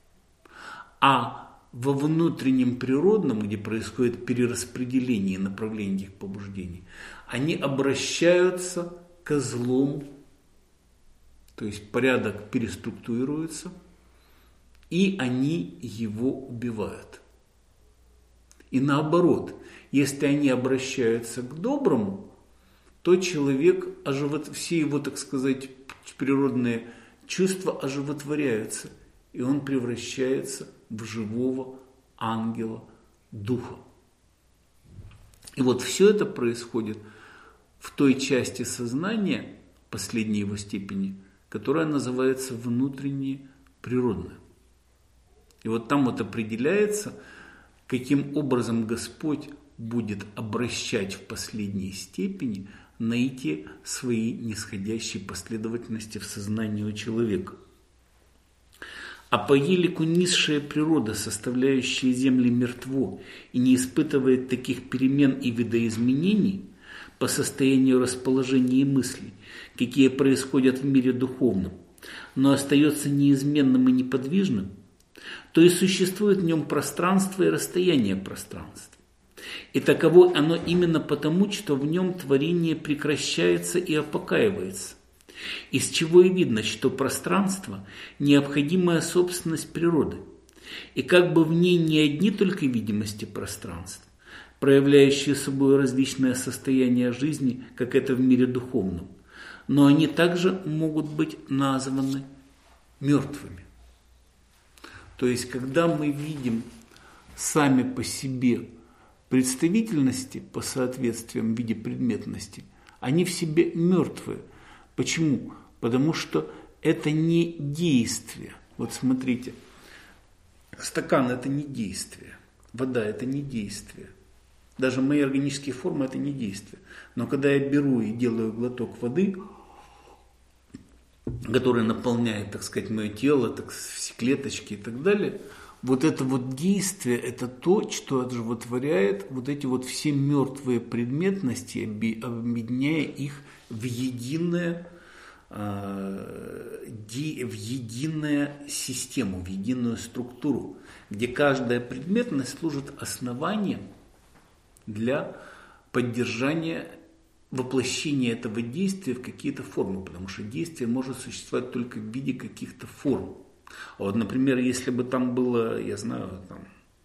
а во внутреннем природном, где происходит перераспределение направлений этих побуждений, они обращаются ко злому, то есть порядок переструктурируется, и они его убивают. И наоборот, если они обращаются к доброму, то человек, оживот... все его, так сказать, природные чувства оживотворяются, и он превращается в живого ангела духа. И вот все это происходит в той части сознания, последней его степени, которая называется внутреннее природное. И вот там вот определяется, каким образом Господь будет обращать в последней степени на эти свои нисходящие последовательности в сознании у человека. А по елику низшая природа, составляющая земли, мертво и не испытывает таких перемен и видоизменений по состоянию расположения и мыслей, какие происходят в мире духовном, но остается неизменным и неподвижным, то и существует в нем пространство и расстояние пространства. И таково оно именно потому, что в нем творение прекращается и опокаивается. Из чего и видно, что пространство – необходимая собственность природы. И как бы в ней не одни только видимости пространства, проявляющие собой различные состояния жизни, как это в мире духовном. Но они также могут быть названы мертвыми. То есть, когда мы видим сами по себе представительности по соответствиям в виде предметности, они в себе мертвые. Почему? Потому что это не действие. Вот смотрите, стакан – это не действие, вода – это не действие. Даже мои органические формы – это не действие. Но когда я беру и делаю глоток воды, которая наполняет, так сказать, мое тело, так, все клеточки и так далее, вот это вот действие – это то, что оживотворяет вот эти вот все мертвые предметности, объединяя их в единое, в единую систему, в единую структуру, где каждая предметность служит основанием для поддержания воплощения этого действия в какие-то формы, потому что действие может существовать только в виде каких-то форм. А вот, например, если бы там было, я знаю, там,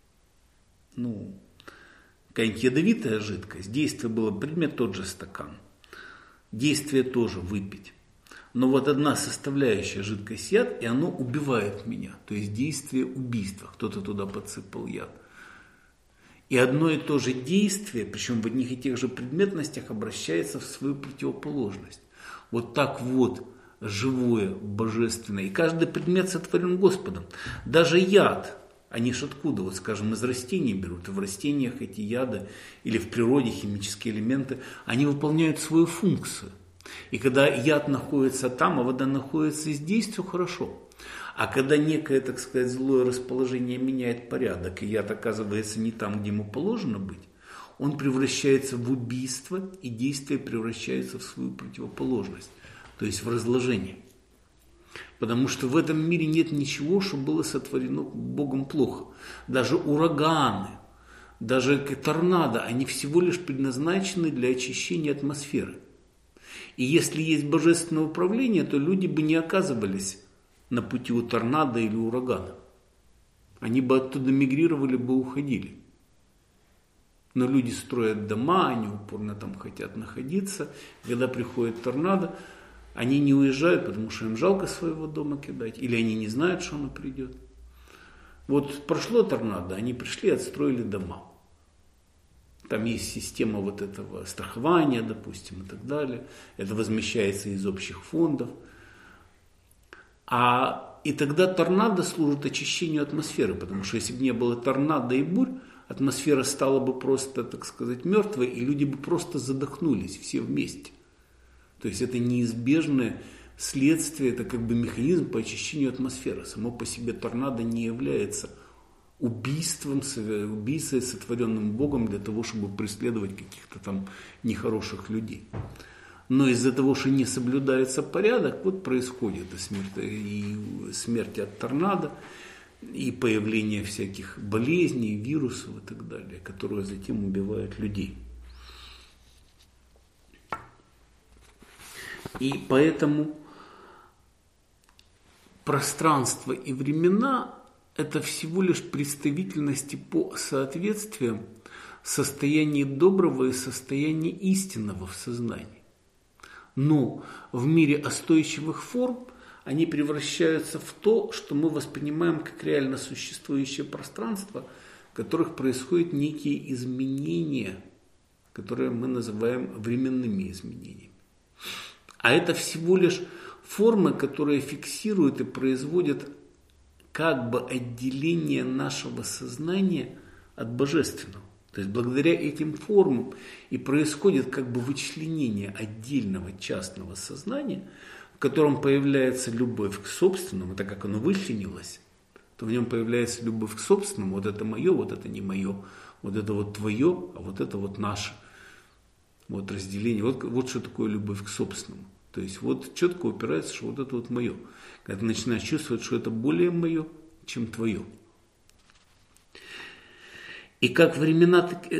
ну, какая-нибудь ядовитая жидкость, действие было, предмет тот же стакан, действие тоже выпить. Но вот одна составляющая жидкость яд, и оно убивает меня, то есть действие убийства, кто-то туда подсыпал яд. И одно и то же действие, причем в одних и тех же предметностях, обращается в свою противоположность. Вот так вот живое, божественное. И каждый предмет сотворен Господом. Даже яд, они ж откуда, вот скажем, из растений берут. И в растениях эти яды, или в природе химические элементы, они выполняют свою функцию. И когда яд находится там, а вода находится здесь, все хорошо. А когда некое, так сказать, злое расположение меняет порядок, и яд оказывается не там, где ему положено быть, он превращается в убийство, и действие превращается в свою противоположность, то есть в разложение. Потому что в этом мире нет ничего, что было сотворено Богом плохо. Даже ураганы, даже торнадо, они всего лишь предназначены для очищения атмосферы. И если есть божественное управление, то люди бы не оказывались на пути у торнадо или урагана. Они бы оттуда мигрировали, бы уходили. Но люди строят дома, они упорно там хотят находиться. Когда приходит торнадо, они не уезжают, потому что им жалко своего дома кидать. Или они не знают, что оно придет. Вот прошло торнадо, они пришли, отстроили дома. Там есть система вот этого страхования, допустим, и так далее. Это возмещается из общих фондов. А и тогда торнадо служит очищению атмосферы, потому что если бы не было торнадо и бурь, атмосфера стала бы просто, так сказать, мертвой, и люди бы просто задохнулись все вместе. То есть это неизбежное следствие, это как бы механизм по очищению атмосферы. Само по себе торнадо не является убийством, убийцей, сотворенным Богом для того, чтобы преследовать каких-то там нехороших людей. Но из-за того, что не соблюдается порядок, вот происходит и смерть, и смерть от торнадо, и появление всяких болезней, вирусов и так далее, которые затем убивают людей. И поэтому пространство и времена – это всего лишь представительности по соответствиям состояния доброго и состояния истинного в сознании. Но в мире остойчивых форм они превращаются в то, что мы воспринимаем как реально существующее пространство, в которых происходят некие изменения, которые мы называем временными изменениями. А это всего лишь формы, которые фиксируют и производят как бы отделение нашего сознания от божественного. То есть благодаря этим формам и происходит как бы вычленение отдельного частного сознания, в котором появляется любовь к собственному, так как оно вычленилось, то в нем появляется любовь к собственному, вот это мое, вот это не мое, вот это вот твое, а вот это вот наше. Вот разделение, вот, вот что такое любовь к собственному. То есть вот четко упирается, что вот это вот мое. Когда ты начинаешь чувствовать, что это более мое, чем твое. И как времена, так,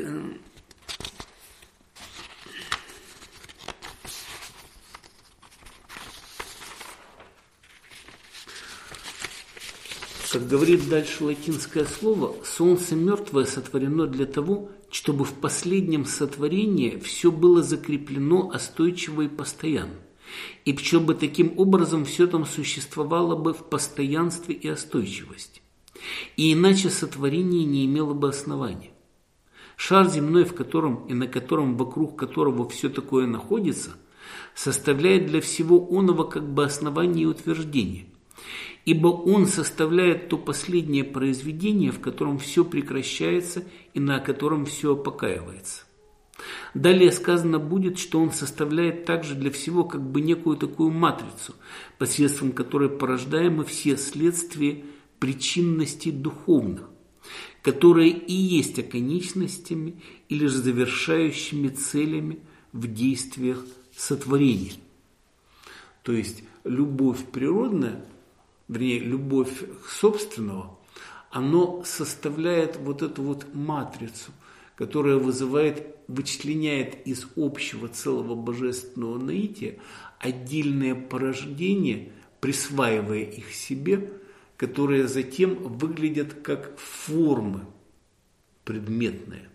Как говорит дальше латинское слово, солнце мертвое сотворено для того, чтобы в последнем сотворении все было закреплено остойчиво и постоянно. И чтобы таким образом все там существовало бы в постоянстве и остойчивости. И иначе сотворение не имело бы основания. Шар земной, в котором и на котором, вокруг которого все такое находится, составляет для всего оного как бы основание и утверждение. Ибо он составляет то последнее произведение, в котором все прекращается и на котором все опокаивается. Далее сказано будет, что он составляет также для всего как бы некую такую матрицу, посредством которой порождаемы все следствия причинностей духовных, которые и есть оконечностями или же завершающими целями в действиях сотворения. То есть любовь природная, вернее, любовь собственного, оно составляет вот эту вот матрицу, которая вызывает, вычленяет из общего целого божественного наития отдельные порождения, присваивая их себе, которые затем выглядят как формы предметные.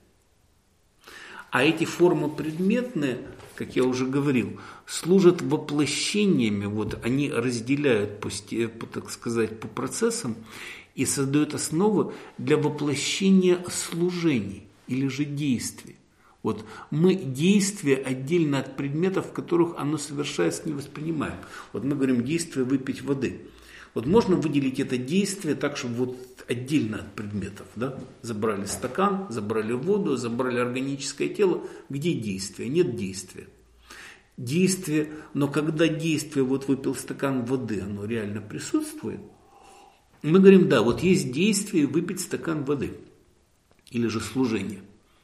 А эти формы предметные, как я уже говорил, служат воплощениями, вот они разделяют, по, по, так сказать, по процессам и создают основу для воплощения служений или же действий. Вот мы действия отдельно от предметов, в которых оно совершается, не воспринимаем. Вот мы говорим действие выпить воды. Вот можно выделить это действие так, чтобы вот отдельно от предметов. Да? Забрали стакан, забрали воду, забрали органическое тело. Где действие? Нет действия. Действие, но когда действие, вот выпил стакан воды, оно реально присутствует, мы говорим, да, вот есть действие выпить стакан воды. Или же служение.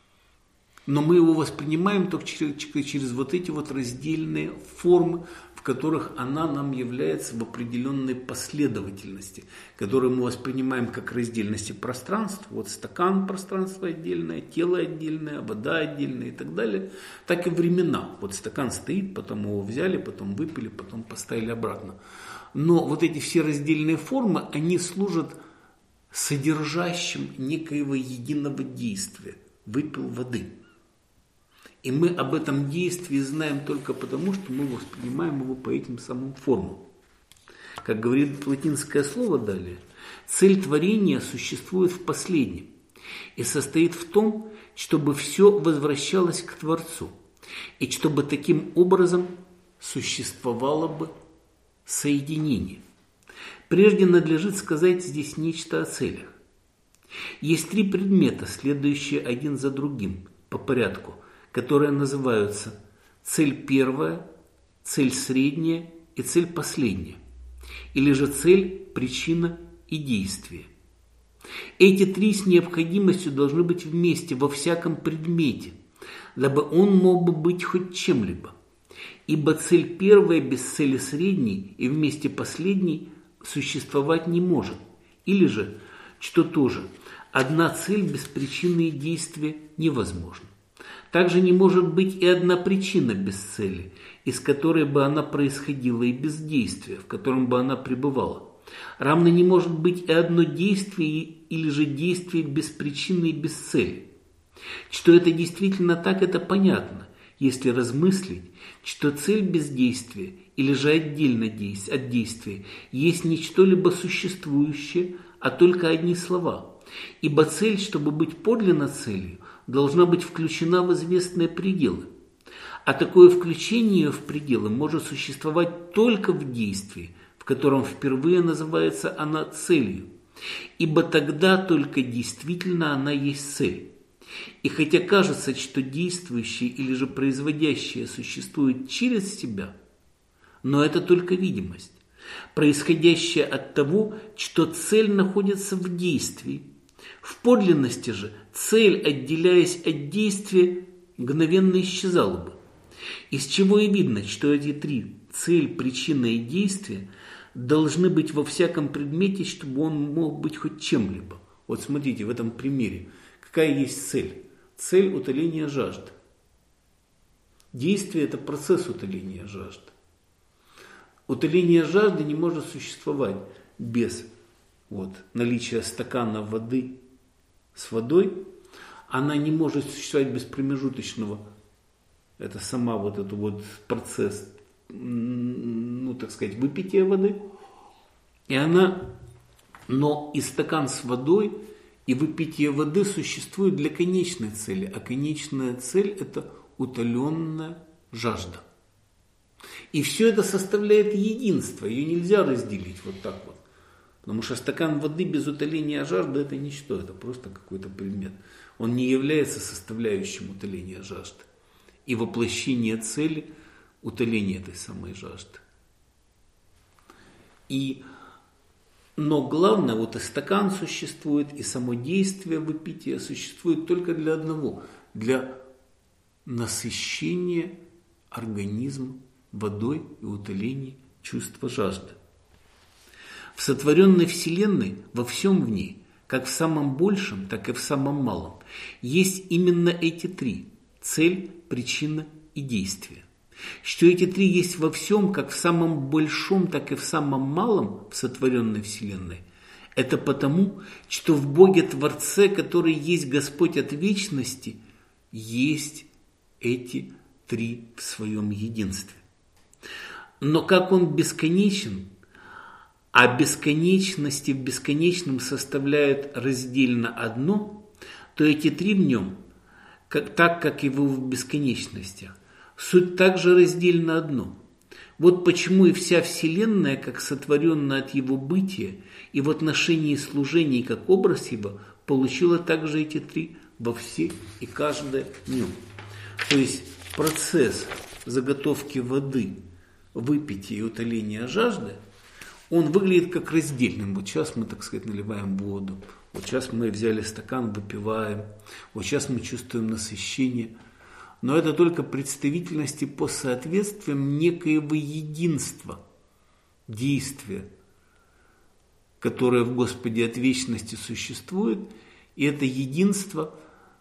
Но мы его воспринимаем только через, через вот эти вот раздельные формы, в которых она нам является в определенной последовательности, которые мы воспринимаем как раздельности пространств. Вот стакан пространство отдельное, тело отдельное, вода отдельная и так далее. Так и времена. Вот стакан стоит, потом его взяли, потом выпили, потом поставили обратно. Но вот эти все раздельные формы, они служат содержащим некоего единого действия. Выпил воды. И мы об этом действии знаем только потому, что мы воспринимаем его по этим самым формам. Как говорит латинское слово далее, цель творения существует в последнем и состоит в том, чтобы все возвращалось к Творцу, и чтобы таким образом существовало бы соединение. Прежде надлежит сказать здесь нечто о целях. Есть три предмета, следующие один за другим по порядку, которые называются цель первая, цель средняя и цель последняя, или же цель, причина и действие. Эти три с необходимостью должны быть вместе во всяком предмете, дабы он мог бы быть хоть чем-либо. Ибо цель первая без цели средней и вместе последней существовать не может. Или же, что тоже, одна цель без причины и действия невозможна. Также не может быть и одна причина без цели, из которой бы она происходила, и без действия, в котором бы она пребывала. Равно не может быть и одно действие или же действие без причины и без цели. Что это действительно так, это понятно, если размыслить, что цель без действия или же отдельно от действия есть не что-либо существующее, а только одни слова. Ибо цель, чтобы быть подлинно целью, должна быть включена в известные пределы. А такое включение в пределы может существовать только в действии, в котором впервые называется она целью. Ибо тогда только действительно она есть цель. И хотя кажется, что действующее или же производящее существует через себя, но это только видимость, происходящая от того, что цель находится в действии. В подлинности же цель, отделяясь от действия, мгновенно исчезала бы. Из чего и видно, что эти три – цель, причина и действие – должны быть во всяком предмете, чтобы он мог быть хоть чем-либо. Вот смотрите, в этом примере. Какая есть цель? Цель утоления жажды. Действие – это процесс утоления жажды. Утоление жажды не может существовать без вот, наличие стакана воды с водой, она не может существовать без промежуточного. Это сама вот этот вот процесс, ну, так сказать, выпития воды. И она, но и стакан с водой, и выпитие воды существует для конечной цели. А конечная цель – это утоленная жажда. И все это составляет единство. Ее нельзя разделить вот так вот. Потому что стакан воды без утоления жажды – это ничто. Это просто какой-то предмет. Он не является составляющим утоления жажды. И воплощение цели – утоление этой самой жажды. И, но главное, вот и стакан существует, и само действие выпития существует только для одного – для насыщения организма водой и утоления чувства жажды. В сотворенной Вселенной, во всем в ней, как в самом большем, так и в самом малом, есть именно эти три – цель, причина и действие. Что эти три есть во всем, как в самом большом, так и в самом малом в сотворенной Вселенной, это потому, что в Боге Творце, который есть Господь от вечности, есть эти три в своем единстве. Но как Он бесконечен, а бесконечности в бесконечном составляют раздельно одно, то эти три в Нем, как, так как и в бесконечностях, суть также раздельно одно. Вот почему и вся Вселенная, как сотворенная от Его бытия, и в отношении служения, как образ Его, получила также эти три во все и каждое в Нем. То есть процесс заготовки воды, выпития и утоления жажды, он выглядит как раздельным. Вот сейчас мы, так сказать, наливаем воду. Вот сейчас мы взяли стакан, выпиваем. Вот сейчас мы чувствуем насыщение. Но это только представительности по соответствиям некоего единства, действия, которое в Господе от вечности существует. И это единство,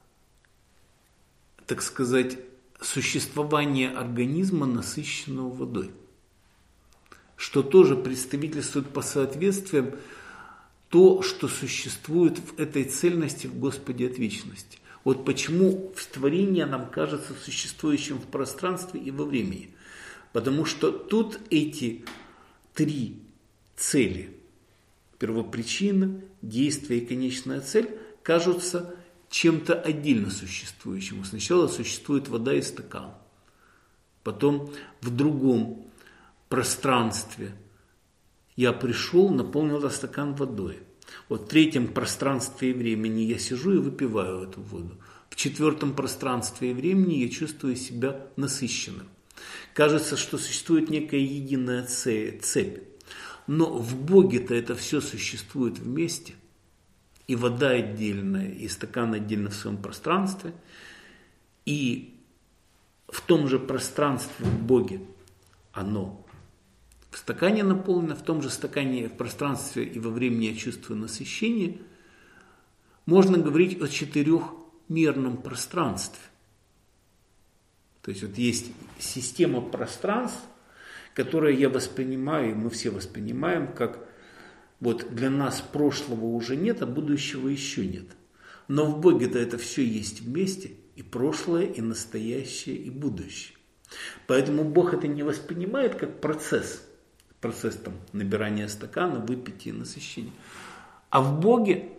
так сказать, существование организма, насыщенного водой, что тоже представительствует по соответствиям то, что существует в этой цельности в Господе от вечности. Вот почему творение нам кажется существующим в пространстве и во времени. Потому что тут эти три цели, первопричина, действие и конечная цель, кажутся чем-то отдельно существующим. Сначала существует вода и стакан. Потом в другом пространстве я пришел, наполнил этот стакан водой. Вот в третьем пространстве и времени я сижу и выпиваю эту воду. В четвертом пространстве и времени я чувствую себя насыщенным. Кажется, что существует некая единая цепь. Но в Боге-то это все существует вместе. И вода отдельная, и стакан отдельно в своем пространстве. И в том же пространстве в Боге оно в стакане наполнено, в том же стакане, в пространстве и во времени я чувствую насыщение. Можно говорить о четырехмерном пространстве. То есть вот есть система пространств, которую я воспринимаю, и мы все воспринимаем, как вот для нас прошлого уже нет, а будущего еще нет. Но в Боге-то это все есть вместе, и прошлое, и настоящее, и будущее. Поэтому Бог это не воспринимает как процесс, процесс там, набирания стакана, выпития, насыщения. А в Боге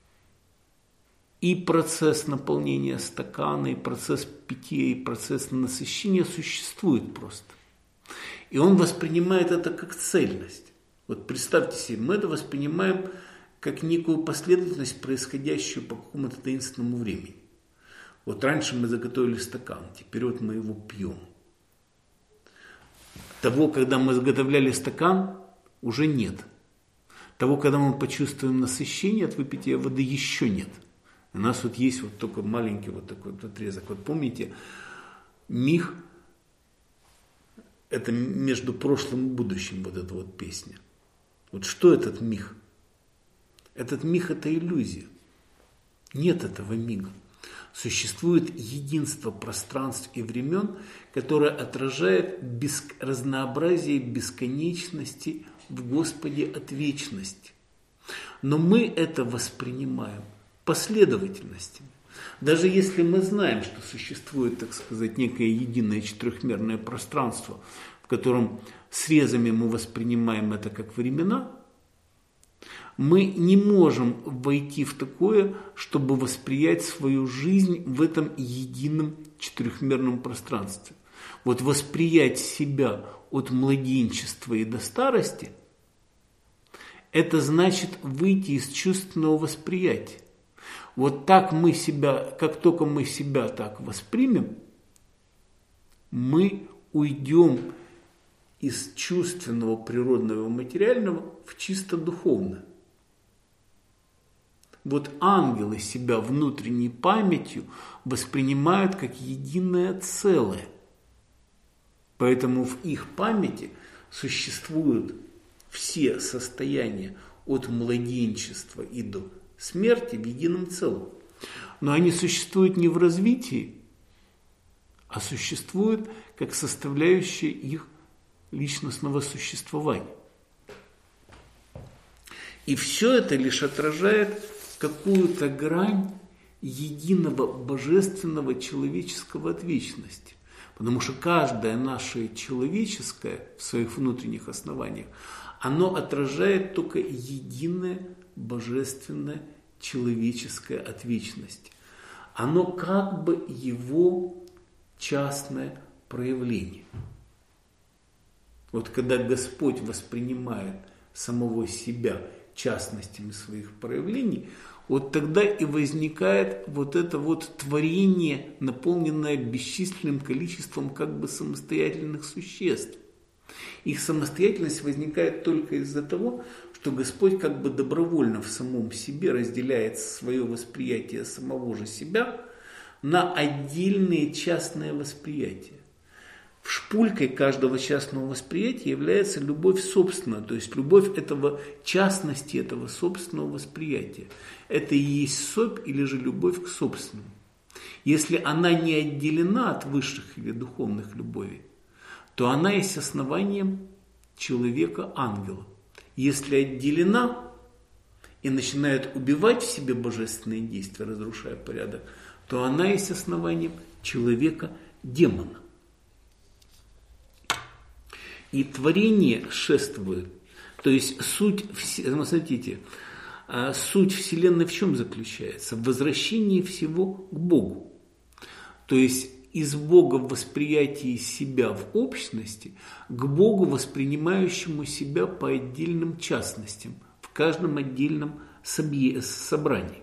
и процесс наполнения стакана, и процесс питья, и процесс насыщения существует просто. И Он воспринимает это как цельность. Вот представьте себе, мы это воспринимаем как некую последовательность, происходящую по какому-то таинственному времени. Вот раньше мы заготовили стакан, теперь вот мы его пьем. Того, когда мы заготовляли стакан, уже нет. Того, когда мы почувствуем насыщение от выпития воды, еще нет. У нас вот есть вот только маленький вот такой вот отрезок. Вот помните, миг – это между прошлым и будущим вот эта вот песня. Вот что этот миг? Этот миг – это иллюзия. Нет этого мига. Существует единство пространств и времен, которое отражает бес... разнообразие бесконечности в Господе от вечности. Но мы это воспринимаем последовательностями. Даже если мы знаем, что существует, так сказать, некое единое четырехмерное пространство, в котором срезами мы воспринимаем это как времена, мы не можем войти в такое, чтобы восприять свою жизнь в этом едином четырехмерном пространстве. Вот восприять себя от младенчества и до старости – это значит выйти из чувственного восприятия. Вот так мы себя, как только мы себя так воспримем, мы уйдем из чувственного, природного, материального в чисто духовное. Вот ангелы себя внутренней памятью воспринимают как единое целое. Поэтому в их памяти существуют все состояния от младенчества и до смерти в едином целом. Но они существуют не в развитии, а существуют как составляющая их личностного существования. И все это лишь отражает какую-то грань единого божественного человеческого от вечности. Потому что каждое наше человеческое в своих внутренних основаниях, оно отражает только единое божественное человеческое от вечности. Оно как бы его частное проявление. Вот когда Господь воспринимает самого себя частностями своих проявлений, вот тогда и возникает вот это вот творение, наполненное бесчисленным количеством как бы самостоятельных существ. Их самостоятельность возникает только из-за того, что Господь как бы добровольно в самом себе разделяет свое восприятие самого же себя на отдельные частные восприятия. Шпулькой каждого частного восприятия является любовь собственная, то есть любовь этого частности, этого собственного восприятия. Это и есть собь или же любовь к собственному. Если она не отделена от высших или духовных любовей, то она есть основанием человека-ангела. Если отделена и начинает убивать в себе божественные действия, разрушая порядок, то она есть основанием человека-демона. И творение шествует. То есть суть, смотрите, суть Вселенной в чем заключается? В возвращении всего к Богу. То есть из Бога в восприятии себя в общности к Богу, воспринимающему себя по отдельным частностям, в каждом отдельном собрании.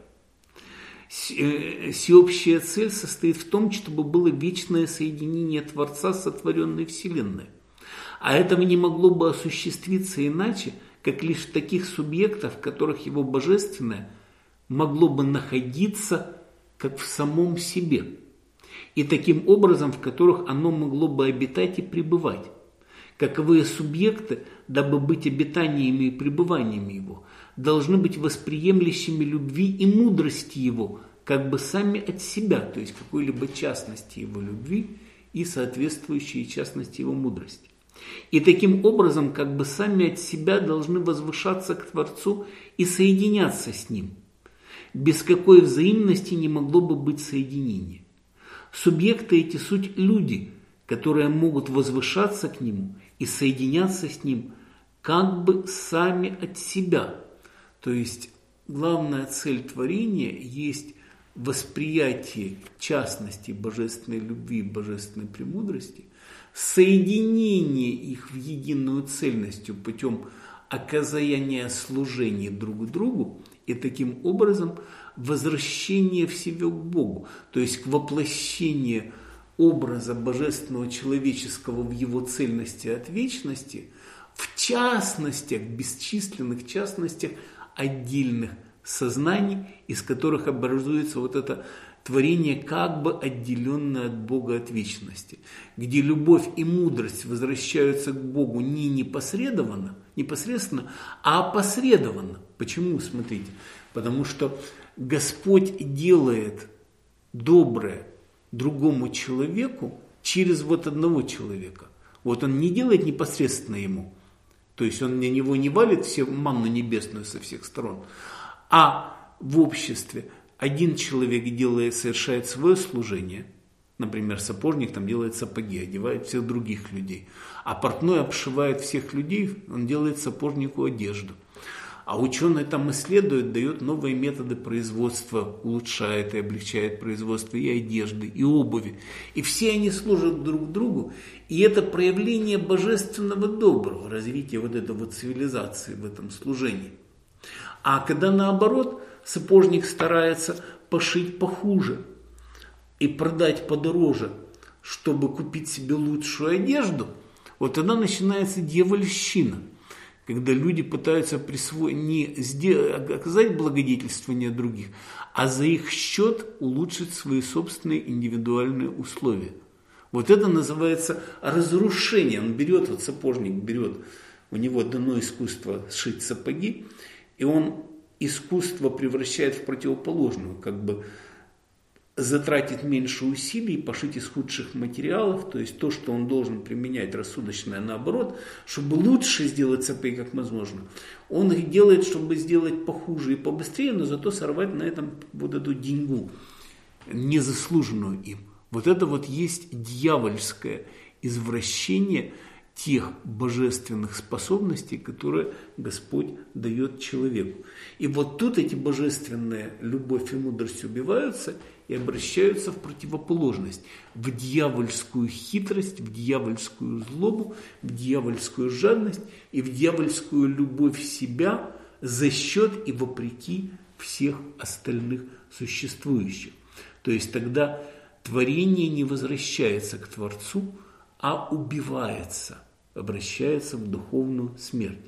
Всеобщая цель состоит в том, чтобы было вечное соединение Творца с сотворенной Вселенной. А этого не могло бы осуществиться иначе, как лишь в таких субъектах, в которых его божественное могло бы находиться как в самом себе, и таким образом, в которых оно могло бы обитать и пребывать. Каковые субъекты, дабы быть обитаниями и пребываниями его, должны быть восприемлющими любви и мудрости его, как бы сами от себя, то есть какой-либо частности его любви и соответствующей частности его мудрости. И таким образом, как бы сами от себя должны возвышаться к Творцу и соединяться с Ним. Без какой взаимности не могло бы быть соединения. Субъекты эти суть люди, которые могут возвышаться к Нему и соединяться с Ним как бы сами от себя. То есть главная цель творения есть восприятие частности божественной любви, божественной премудрости, соединение их в единую цельностью путем оказания служения друг другу и таким образом возвращение всего к Богу, то есть к воплощению образа божественного человеческого в его цельности от вечности, в частностях, бесчисленных частностях отдельных сознаний, из которых образуется вот это творение, как бы отделенное от Бога от вечности, где любовь и мудрость возвращаются к Богу не непосредованно, непосредственно, а опосредованно. Почему? Смотрите. Потому что Господь делает доброе другому человеку через вот одного человека. Вот Он не делает непосредственно ему, То есть он на него не валит все манну небесную со всех сторон. А в обществе один человек делает, совершает свое служение. Например, сапожник там делает сапоги, одевает всех других людей. А портной обшивает всех людей, он делает сапожнику одежду. А ученый там исследует, дает новые методы производства, улучшает и облегчает производство и одежды, и обуви. И все они служат друг другу. И это проявление божественного доброго, развития вот этой вот цивилизации в этом служении. А когда наоборот, сапожник старается пошить похуже и продать подороже, чтобы купить себе лучшую одежду, вот тогда начинается дьявольщина. Когда люди пытаются присвоить, не сделать, оказать благодетельствование других, а за их счет улучшить свои собственные индивидуальные условия. Вот это называется разрушение. Он берет, вот сапожник берет, у него дано искусство сшить сапоги, и он искусство превращает в противоположную, как бы затратит меньше усилий, пошить из худших материалов, то есть то, что он должен применять рассудочное, наоборот, чтобы лучше сделать сапоги как возможно. Он их делает, чтобы сделать похуже и побыстрее, но зато сорвать на этом вот эту деньгу, незаслуженную им. Вот это вот есть дьявольское извращение тех божественных способностей, которые Господь дает человеку. И вот тут эти божественные любовь и мудрость убиваются и обращаются в противоположность, в дьявольскую хитрость, в дьявольскую злобу, в дьявольскую жадность и в дьявольскую любовь себя за счет и вопреки всех остальных существующих. То есть тогда творение не возвращается к Творцу, а убивается, обращается в духовную смерть.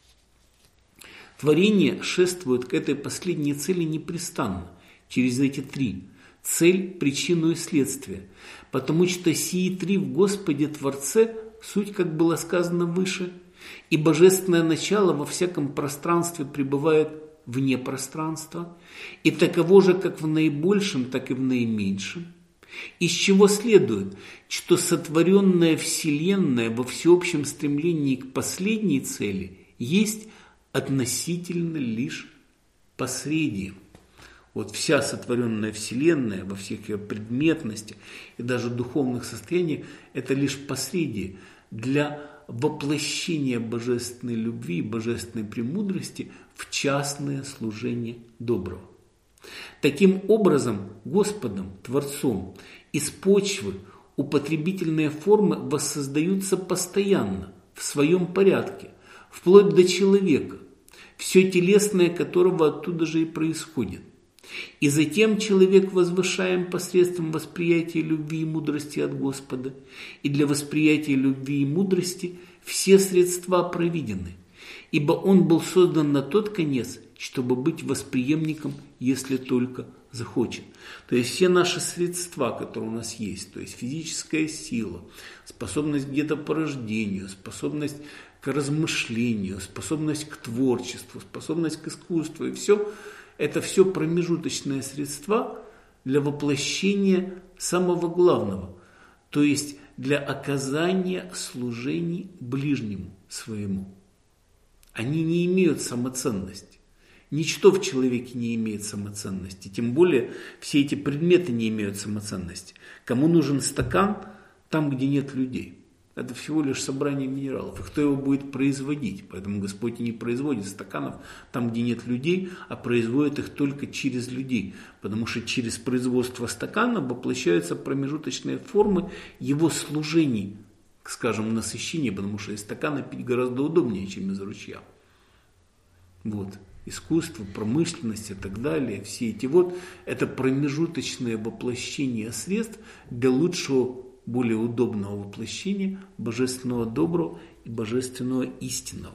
Творение шествует к этой последней цели непрестанно, через эти три. Цель, причину и следствие. Потому что сии три в Господе Творце, суть, как было сказано выше, и божественное начало во всяком пространстве пребывает вне пространства, и таково же как в наибольшем, так и в наименьшем. Из чего следует, что сотворенная Вселенная во всеобщем стремлении к последней цели есть относительно лишь посредием. Вот вся сотворенная Вселенная во всех ее предметностях и даже духовных состояниях – это лишь посредие для воплощения божественной любви и божественной премудрости в частное служение доброго. Таким образом, Господом, Творцом, из почвы употребительные формы воссоздаются постоянно, в своем порядке, вплоть до человека, все телесное которого оттуда же и происходит. И затем человек возвышаем посредством восприятия любви и мудрости от Господа, и для восприятия любви и мудрости все средства провидены, ибо он был создан на тот конец, чтобы быть восприемником, если только захочет. То есть все наши средства, которые у нас есть, то есть физическая сила, способность где-то по рождению, способность к размышлению, способность к творчеству, способность к искусству, и все это все промежуточные средства для воплощения самого главного, то есть для оказания служений ближнему своему. Они не имеют самоценности. Ничто в человеке не имеет самоценности, тем более все эти предметы не имеют самоценности. Кому нужен стакан там, где нет людей? Это всего лишь собрание минералов. И кто его будет производить? Поэтому Господь и не производит стаканов там, где нет людей, а производит их только через людей. Потому что через производство стакана воплощаются промежуточные формы его служений, скажем, насыщения, потому что из стакана пить гораздо удобнее, чем из ручья. Вот. Искусство, промышленность и так далее, все эти вот, это промежуточное воплощение средств для лучшего, более удобного воплощения божественного доброго и божественного истинного.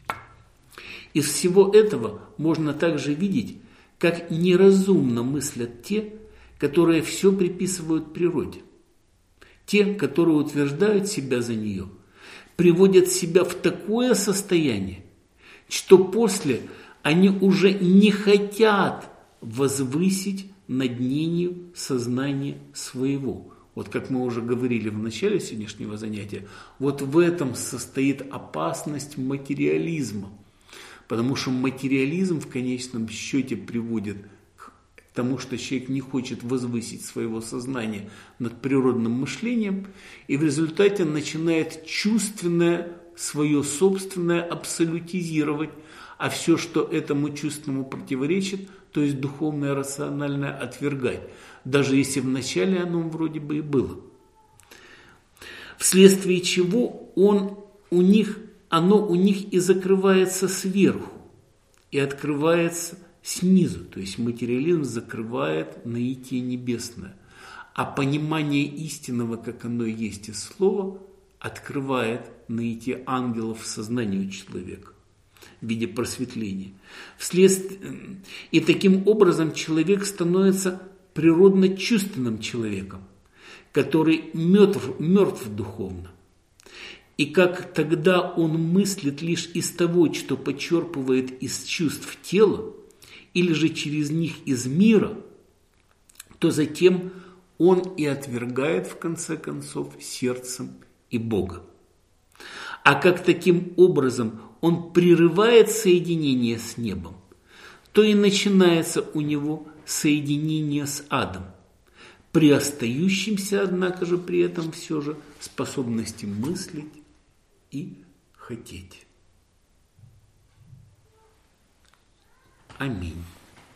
Из всего этого можно также видеть, как неразумно мыслят те, которые все приписывают природе. Те, которые утверждают себя за нее, приводят себя в такое состояние, что после они уже не хотят возвысить над нею сознание своего, вот как мы уже говорили в начале сегодняшнего занятия, вот в этом состоит опасность материализма. Потому что материализм в конечном счете приводит к тому, что человек не хочет возвысить своего сознания над природным мышлением, и в результате начинает чувственное, свое собственное абсолютизировать, а все, что этому чувственному противоречит, то есть духовное, рациональное, отвергать, даже если вначале оно вроде бы и было. Вследствие чего он у них, оно у них и закрывается сверху, и открывается снизу, то есть материализм закрывает наитие небесное, а понимание истинного, как оно есть из слова, открывает наитие ангелов в сознании человека в виде просветления. Вследствие... И таким образом человек становится природно чувственным человеком, который мертв, мертв духовно. И как тогда он мыслит лишь из того, что почерпывает из чувств тела, или же через них из мира, то затем он и отвергает в конце концов сердцем и Бога. А как таким образом он прерывает соединение с небом, то и начинается у него соединение с адом, при остающемся, однако же, при этом все же способности мыслить и хотеть. Аминь.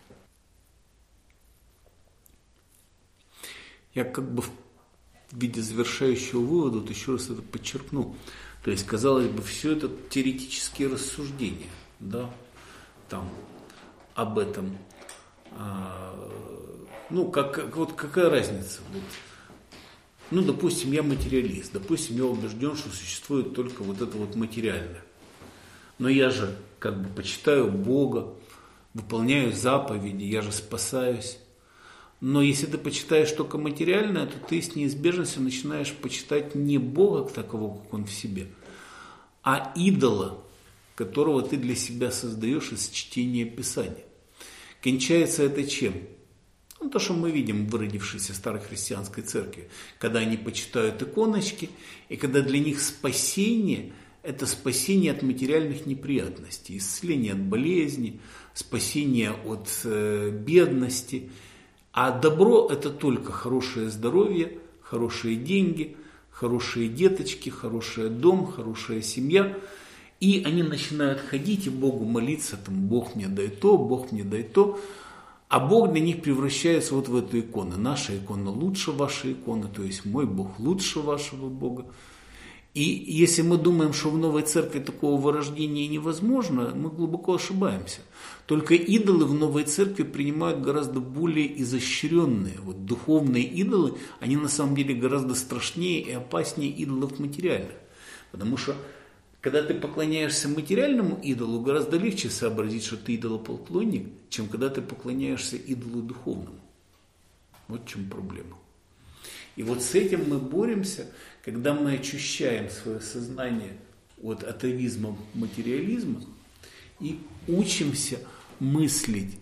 Я как бы в виде завершающего вывода вот еще раз это подчеркну. То есть, казалось бы, все это теоретические рассуждения, да, там, об этом. А, ну, как, как, вот какая разница? Вот. Ну, допустим, я материалист, допустим, я убежден, что существует только вот это вот материальное. Но я же как бы почитаю Бога, выполняю заповеди, я же спасаюсь. Но если ты почитаешь только материальное, то ты с неизбежностью начинаешь почитать не Бога как такового, как Он в себе, а идола, которого ты для себя создаешь из чтения Писания. Кончается это чем? Ну, то, что мы видим в выродившейся старой христианской церкви, когда они почитают иконочки, и когда для них спасение – это спасение от материальных неприятностей, исцеление от болезни, спасение от э, бедности. А добро – это только хорошее здоровье, хорошие деньги, хорошие деточки, хороший дом, хорошая семья. И они начинают ходить и Богу молиться, там, Бог мне дай то, Бог мне дай то. А Бог для них превращается вот в эту икону. Наша икона лучше вашей иконы, то есть мой Бог лучше вашего Бога. И если мы думаем, что в новой церкви такого вырождения невозможно, мы глубоко ошибаемся. Только идолы в новой церкви принимают гораздо более изощренные. Вот духовные идолы, они на самом деле гораздо страшнее и опаснее идолов материальных. Потому что, когда ты поклоняешься материальному идолу, гораздо легче сообразить, что ты идолопоклонник, чем когда ты поклоняешься идолу духовному. Вот в чем проблема. И вот с этим мы боремся, когда мы очищаем свое сознание от атовизма, материализма и учимся мыслить,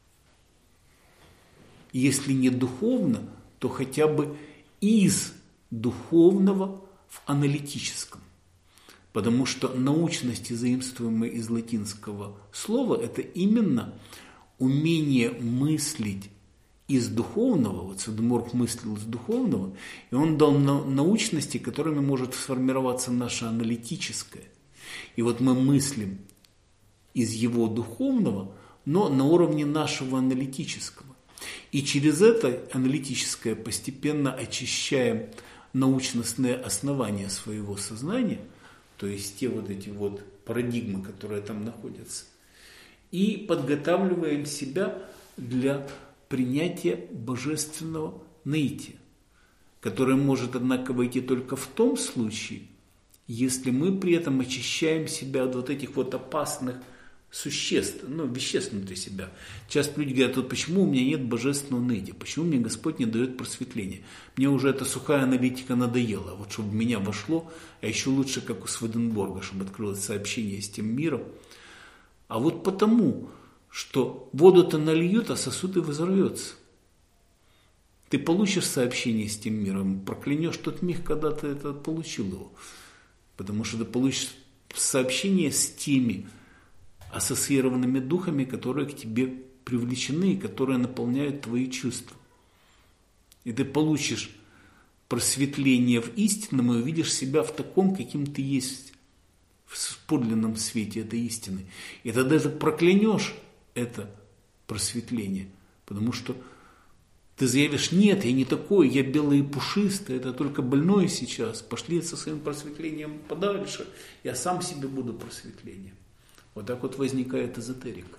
если не духовно, то хотя бы из духовного в аналитическом. Потому что научности, заимствуемые из латинского слова, это именно умение мыслить из духовного, вот Святоморк мыслил из духовного, и он дал научности, которыми может сформироваться наше аналитическое. И вот мы мыслим из его духовного, но на уровне нашего аналитического. И через это аналитическое постепенно очищаем научностные основания своего сознания, то есть те вот эти вот парадигмы, которые там находятся, и подготавливаем себя для принятия божественного наития, которое может, однако, войти только в том случае, если мы при этом очищаем себя от вот этих вот опасных существ, ну, веществ внутри себя. Часто люди говорят, вот почему у меня нет божественного наития, почему мне Господь не дает просветления. Мне уже эта сухая аналитика надоела, вот чтобы в меня вошло, а еще лучше, как у Сведенборга, чтобы открылось сообщение с тем миром. А вот потому, что воду-то нальют, а сосуд и взорвется. Ты получишь сообщение с тем миром, проклянешь тот миг, когда ты это получил его. Потому что ты получишь сообщение с теми ассоциированными духами, которые к тебе привлечены и которые наполняют твои чувства. И ты получишь просветление в истинном и увидишь себя в таком, каким ты есть в подлинном свете этой истины. И тогда ты проклянешь это просветление, потому что ты заявишь: нет, я не такой, я белый и пушистый, это только больной сейчас, пошли со своим просветлением подальше, я сам себе буду просветлением. Вот так вот возникает эзотерика.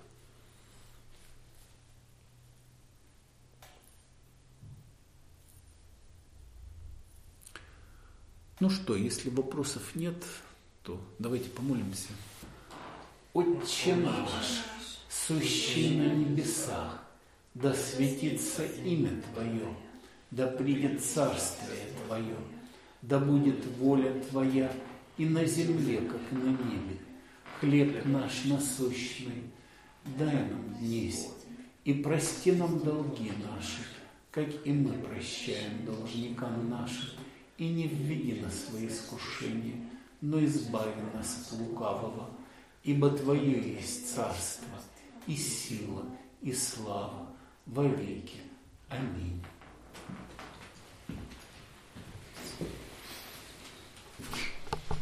Ну что, если вопросов нет, то давайте помолимся. Отче наш, сущий на небесах, да светится имя Твое, да придет царствие Твое, да будет воля Твоя и на земле, как и на небе. Хлеб наш насущный дай нам днесь, и прости нам долги наши, как и мы прощаем должникам нашим. И не введи нас в свои искушения, но избави нас от лукавого, ибо Твое есть царство, и сила, и слава во веки. Аминь.